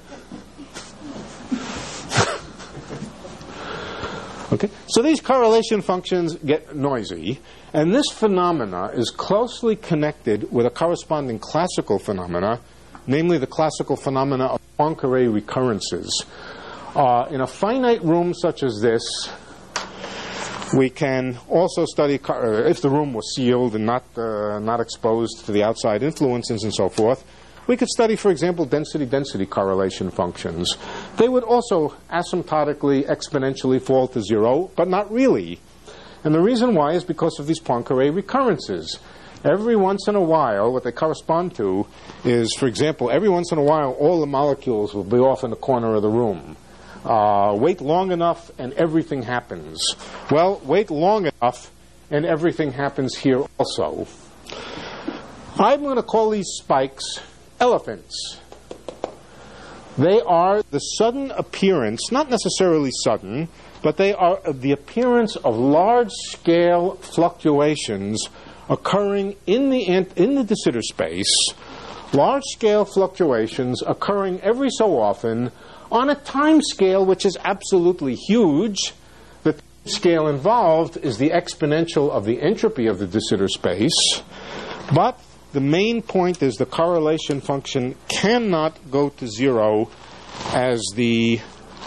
Okay. So these correlation functions get noisy, and this phenomena is closely connected with a corresponding classical phenomena, namely the classical phenomena of Poincare recurrences. In a finite room such as this, we can also study if the room was sealed and not exposed to the outside influences and so forth. We could study, for example, density-density correlation functions. They would also asymptotically, exponentially fall to zero, but not really. And the reason why is because of these Poincare recurrences. Every once in a while, what they correspond to is, for example, every once in a while, all the molecules will be off in the corner of the room. Wait long enough and everything happens. Well, wait long enough and everything happens here also. I'm going to call these spikes elephants. They are the sudden appearance, not necessarily sudden, but they are the appearance of large-scale fluctuations occurring in the de Sitter space, large-scale fluctuations occurring every so often on a time scale which is absolutely huge. The time scale involved is the exponential of the entropy of the de Sitter space, but the main point is the correlation function cannot go to zero as the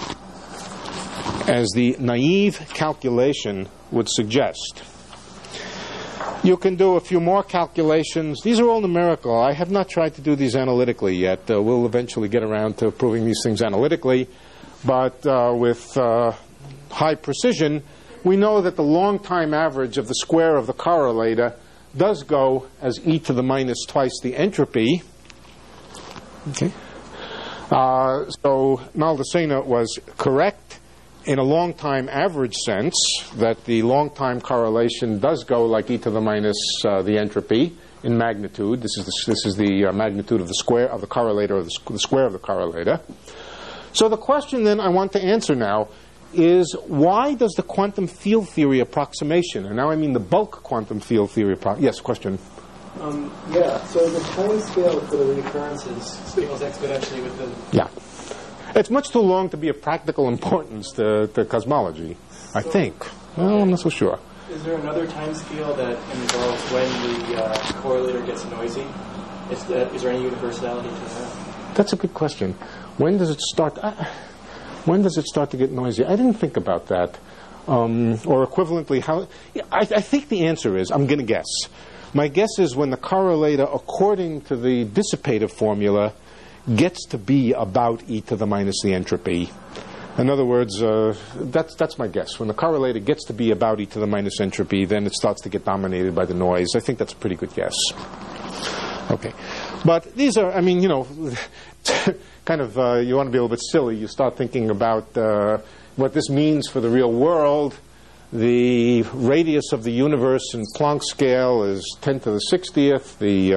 naive calculation would suggest. You can do a few more calculations. These are all numerical. I have not tried to do these analytically yet. We'll eventually get around to proving these things analytically. But with high precision, we know that the long time average of the square of the correlator does go as e to the minus twice the entropy. Okay. So Maldacena was correct in a long time average sense that the long time correlation does go like e to the minus the entropy in magnitude. This is the magnitude of the square of the correlator, or the square of the correlator. So the question then I want to answer now is, why does the quantum field theory approximation, and now I mean the bulk quantum field theory yes, question? Yeah, so the time scale for the recurrences scales exponentially with the... Yeah. It's much too long to be of practical importance to cosmology, I think. Well, I'm not so sure. Is there another time scale that involves when the correlator gets noisy? Is there any universality to that? That's a good question. When does it start? When does it start to get noisy? I didn't think about that. Or equivalently, how? I think the answer is, I'm going to guess. My guess is when the correlator, according to the dissipative formula, gets to be about e to the minus the entropy. In other words, that's my guess. When the correlator gets to be about e to the minus entropy, then it starts to get dominated by the noise. I think that's a pretty good guess. Okay. But these are, I mean, kind of, you want to be a little bit silly. You start thinking about what this means for the real world. The radius of the universe in Planck scale is 10 to the 60th.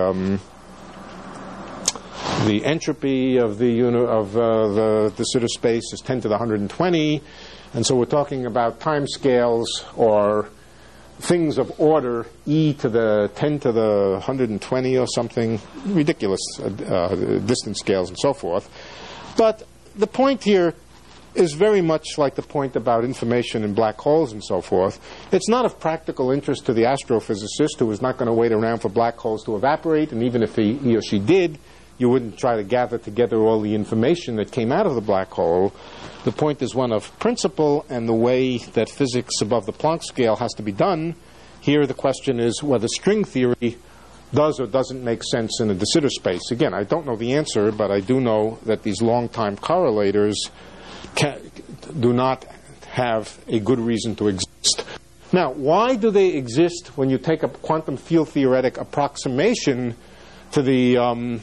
The entropy of the de Sitter space is 10 to the 120. And so we're talking about time scales or things of order e to the 10 to the 120 or something, ridiculous distance scales and so forth. But the point here is very much like the point about information in black holes and so forth. It's not of practical interest to the astrophysicist who is not going to wait around for black holes to evaporate, and even if he or she did, you wouldn't try to gather together all the information that came out of the black hole. The point is one of principle and the way that physics above the Planck scale has to be done. Here the question is whether string theory does or doesn't make sense in a de Sitter space. Again, I don't know the answer, but I do know that these long-time correlators do not have a good reason to exist. Now, why do they exist when you take a quantum field theoretic approximation to the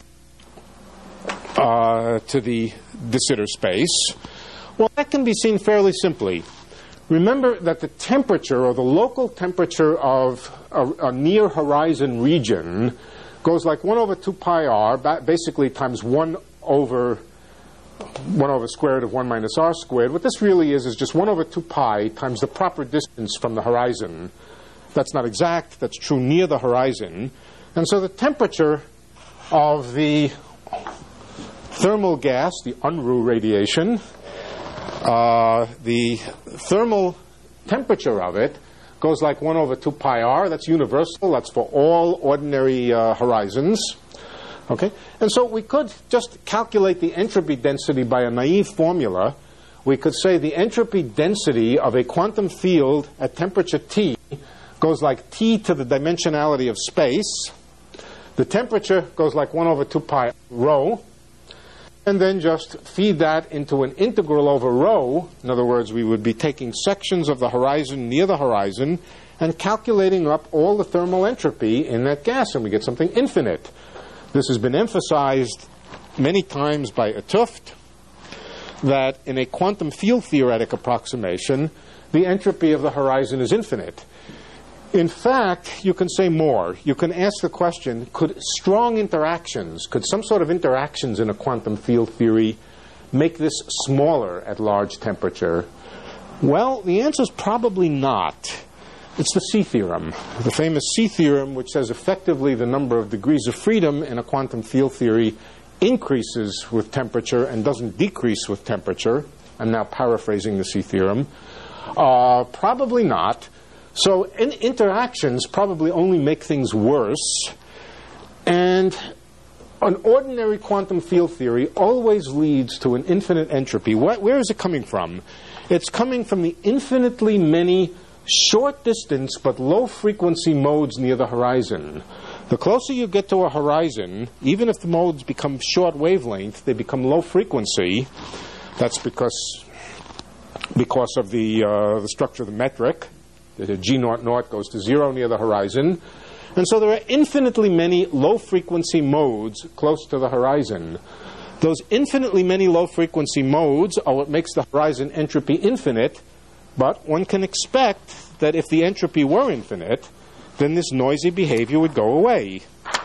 de Sitter space? Well, that can be seen fairly simply. Remember that the temperature, or the local temperature of a near horizon region, goes like 1 over 2 pi r, basically times 1 over square root of 1 minus r squared. What this really is just 1 over 2 pi times the proper distance from the horizon. That's not exact. That's true near the horizon. And so the temperature of the thermal gas, the Unruh radiation, the thermal temperature of it goes like 1 over 2 pi r. That's universal. That's for all ordinary horizons. Okay? And so we could just calculate the entropy density by a naive formula, we could say the entropy density of a quantum field at temperature T goes like T to the dimensionality of space. The temperature goes like 1 over 2 pi rho. And then just feed that into an integral over rho. In other words, we would be taking sections of the horizon near the horizon and calculating up all the thermal entropy in that gas, and we get something infinite. This has been emphasized many times by 't Hooft, that in a quantum field theoretic approximation, the entropy of the horizon is infinite. In fact, you can say more. You can ask the question, could strong interactions, could some sort of interactions in a quantum field theory make this smaller at large temperature? Well, the answer is probably not. It's the C theorem, the famous C theorem, which says effectively the number of degrees of freedom in a quantum field theory increases with temperature and doesn't decrease with temperature. I'm now paraphrasing the C theorem. Probably not. So interactions probably only make things worse. And an ordinary quantum field theory always leads to an infinite entropy. Where is it coming from? It's coming from the infinitely many short distance but low frequency modes near the horizon. The closer you get to a horizon, even if the modes become short wavelength, they become low frequency. That's because of the structure of the metric. The G0 goes to 0 near the horizon. And so there are infinitely many low-frequency modes close to the horizon. Those infinitely many low-frequency modes are what makes the horizon entropy infinite, but one can expect that if the entropy were infinite, then this noisy behavior would go away.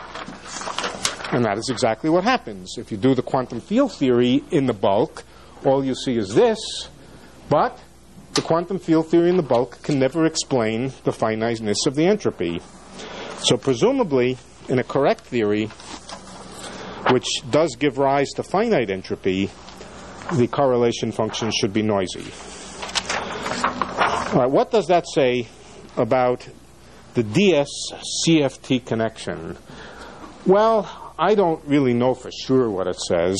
And that is exactly what happens. If you do the quantum field theory in the bulk, all you see is this, but the quantum field theory in the bulk can never explain the finiteness of the entropy. So presumably, in a correct theory, which does give rise to finite entropy, the correlation function should be noisy. All right, what does that say about the DS-CFT connection? Well, I don't really know for sure what it says.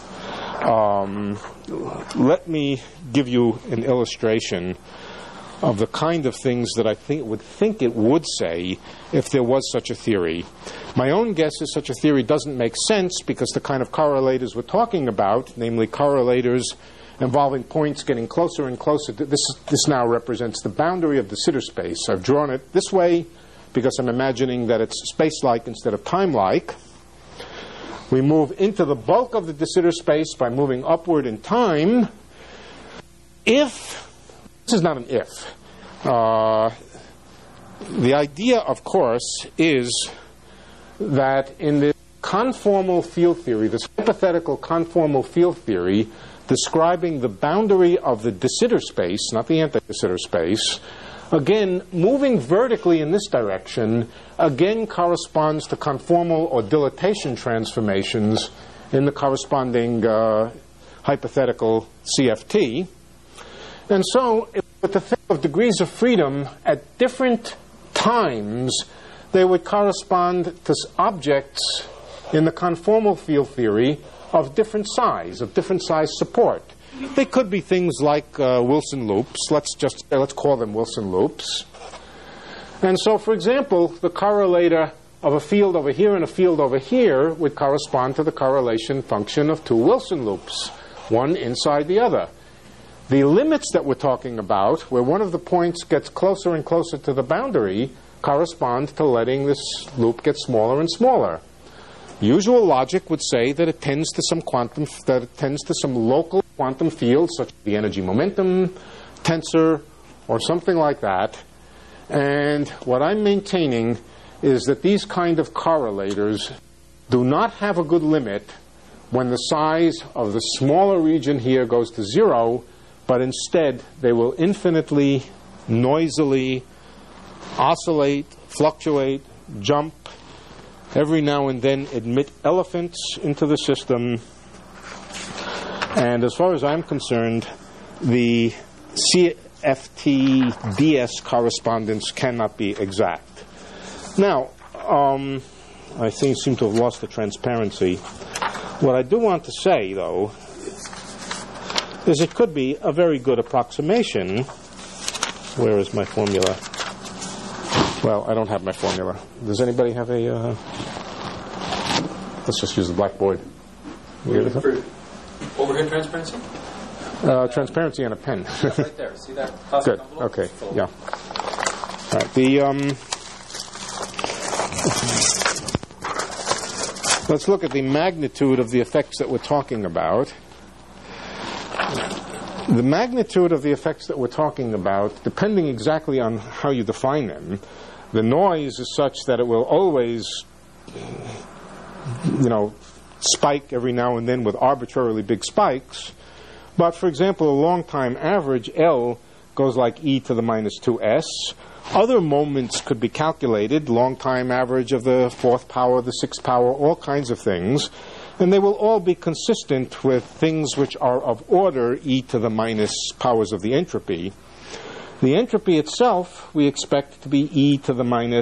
Let me give you an illustration of the kind of things that I think it would say if there was such a theory. My own guess is such a theory doesn't make sense because the kind of correlators we're talking about, namely correlators involving points getting closer and closer, this now represents the boundary of de Sitter space. I've drawn it this way because I'm imagining that it's space-like instead of time-like. We move into the bulk of the de Sitter space by moving upward in time. If, this is not an if, the idea, of course, is that in the conformal field theory, this hypothetical conformal field theory describing the boundary of the de Sitter space, not the anti-de Sitter space, again, moving vertically in this direction, again corresponds to conformal or dilatation transformations in the corresponding hypothetical CFT. And so, with the thing of degrees of freedom, at different times, they would correspond to objects in the conformal field theory of different size support. They could be things like Wilson loops. Let's call them Wilson loops. And so, for example, the correlator of a field over here and a field over here would correspond to the correlation function of two Wilson loops, one inside the other. The limits that we're talking about, where one of the points gets closer and closer to the boundary, correspond to letting this loop get smaller and smaller. Usual logic would say that it tends to some local quantum field, such as the energy momentum tensor or something like that. And what I'm maintaining is that these kind of correlators do not have a good limit when the size of the smaller region here goes to 0, but instead they will infinitely, noisily oscillate, fluctuate, jump, every now and then admit elephants into the system. And as far as I'm concerned, the CFT-DS correspondence cannot be exact. Now, I seem to have lost the transparency. What I do want to say, though, is it could be a very good approximation. Where is my formula? Well, I don't have my formula. Does anybody have a... let's just use the blackboard. Overhead transparency? Transparency on a pen. Right there. See that? Good. Okay. Yeah. All right. Let's look at the magnitude of the effects that we're talking about. The magnitude of the effects that we're talking about, depending exactly on how you define them, the noise is such that it will always, spike every now and then with arbitrarily big spikes. But, for example, a long-time average, L, goes like e to the minus 2s. Other moments could be calculated, long-time average of the fourth power, the sixth power, all kinds of things. And they will all be consistent with things which are of order e to the minus powers of the entropy. The entropy itself, we expect to be e to the minus,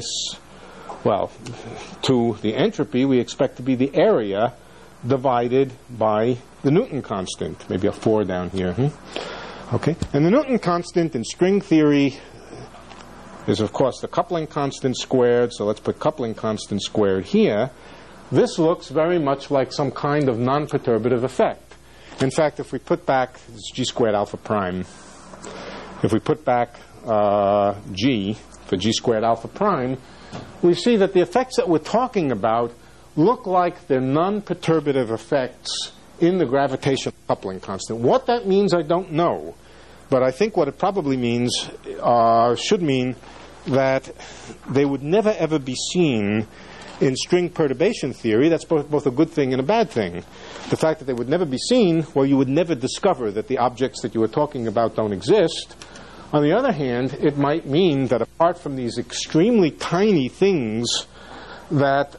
to the entropy, we expect to be the area divided by the Newton constant. Maybe a 4 down here. Okay. And the Newton constant in string theory is, of course, the coupling constant squared. So let's put coupling constant squared here. This looks very much like some kind of non-perturbative effect. In fact, if we put back g squared alpha prime, if we put back g for g squared alpha prime, we see that the effects that we're talking about look like they're non-perturbative effects in the gravitational coupling constant. What that means, I don't know. But I think what it probably means should mean that they would never ever be seen in string perturbation theory. That's both a good thing and a bad thing. The fact that they would never be seen, well, you would never discover that the objects that you were talking about don't exist. On the other hand, it might mean that apart from these extremely tiny things, that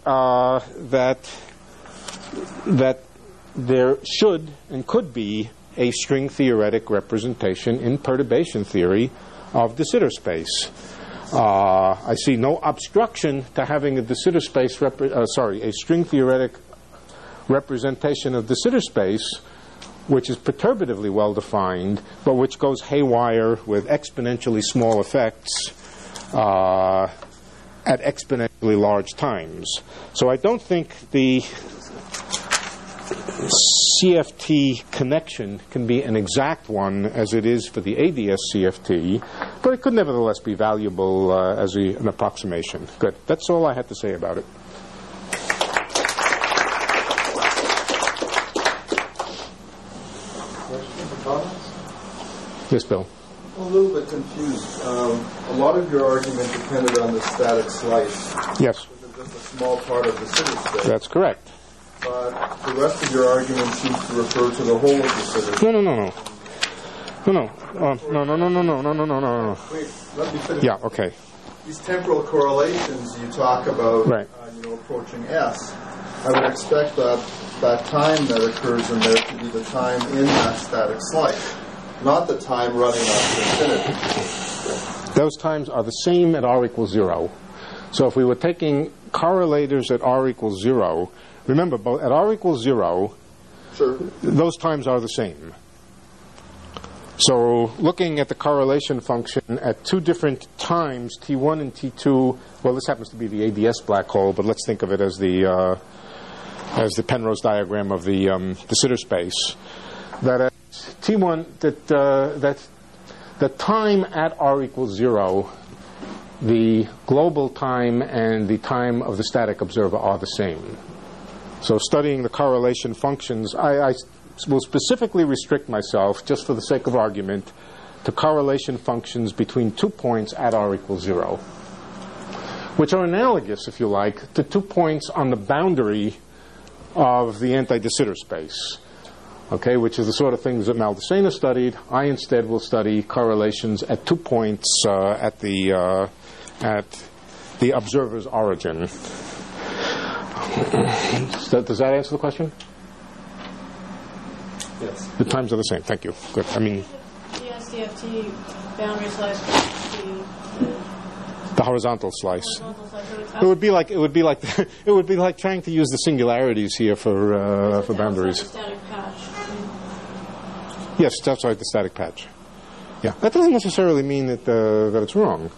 there should and could be a string theoretic representation in perturbation theory of de Sitter space. I see no obstruction to having a de Sitter space, a string theoretic representation of de Sitter space, which is perturbatively well defined, but which goes haywire with exponentially small effects at exponentially large times. So I don't think the CFT connection can be an exact one as it is for the ADS CFT, but it could nevertheless be valuable as an approximation. Good. That's all I had to say about it. Questions or comments? Yes, Bill. I'm a little bit confused. A lot of your argument depended on the static slice. Yes. Which is just a small part of the Sitter space. That's correct. But the rest of your argument seems to refer to the whole of the Sitter space. No. No. Wait, let me finish. Yeah, okay. These temporal correlations you talk about, Right. Approaching S, I would expect that time that occurs in there to be the time in that static slice, not the time running up to infinity. Those times are the same at r equals 0. So if we were taking correlators at r equals 0, remember, both at r equals 0, Sure. those times are the same. So looking at the correlation function at two different times, T1 and T2, well, this happens to be the ADS black hole, but let's think of it as the Penrose diagram of the de Sitter space. That at T1, that the time at r equals 0, the global time and the time of the static observer are the same. So studying the correlation functions, I will specifically restrict myself, just for the sake of argument, to correlation functions between 2 points at r equals 0, which are analogous, if you like, to 2 points on the boundary of the anti-de Sitter space, okay, which is the sort of things that Maldacena studied. I instead will study correlations at 2 points at the observer's origin. Does that answer the question? Yes. The times are the same. Thank you. Good. I mean, The SDFT boundary slice the horizontal slice. horizontal slice. So it's It would be like it would be like trying to use the singularities here for boundaries. Static patch. Yes, that's right, the static patch. Yeah, that doesn't necessarily mean that it's wrong.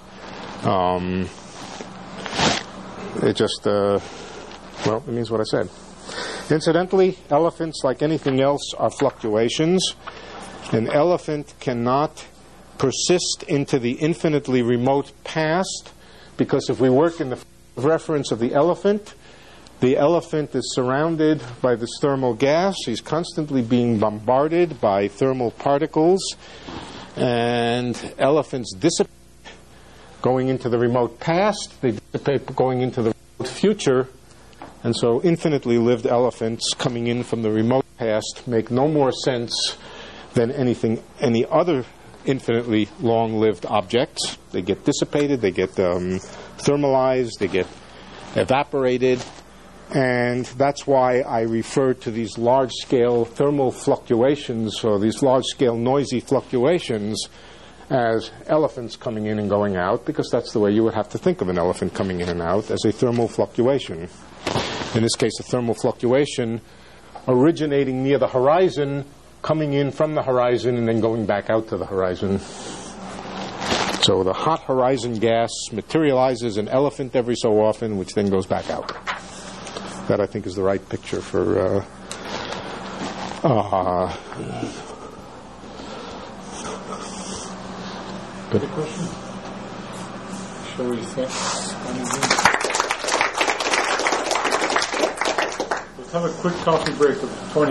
It just, it means what I said. Incidentally, elephants, like anything else, are fluctuations. An elephant cannot persist into the infinitely remote past, because if we work in the reference of the elephant is surrounded by this thermal gas. He's constantly being bombarded by thermal particles, and elephants dissipate going into the remote past, they dissipate going into the remote future, and so infinitely lived elephants coming in from the remote past make no more sense than any other infinitely long-lived objects. They get dissipated, they get thermalized, they get evaporated, and that's why I refer to these large-scale thermal fluctuations, or these large-scale noisy fluctuations, as elephants coming in and going out, because that's the way you would have to think of an elephant coming in and out, as a thermal fluctuation. In this case, a thermal fluctuation originating near the horizon, coming in from the horizon, and then going back out to the horizon. So the hot horizon gas materializes an elephant every so often, which then goes back out. That, I think, is the right picture for Good question. Shall we think? Let's have a quick coffee break of 20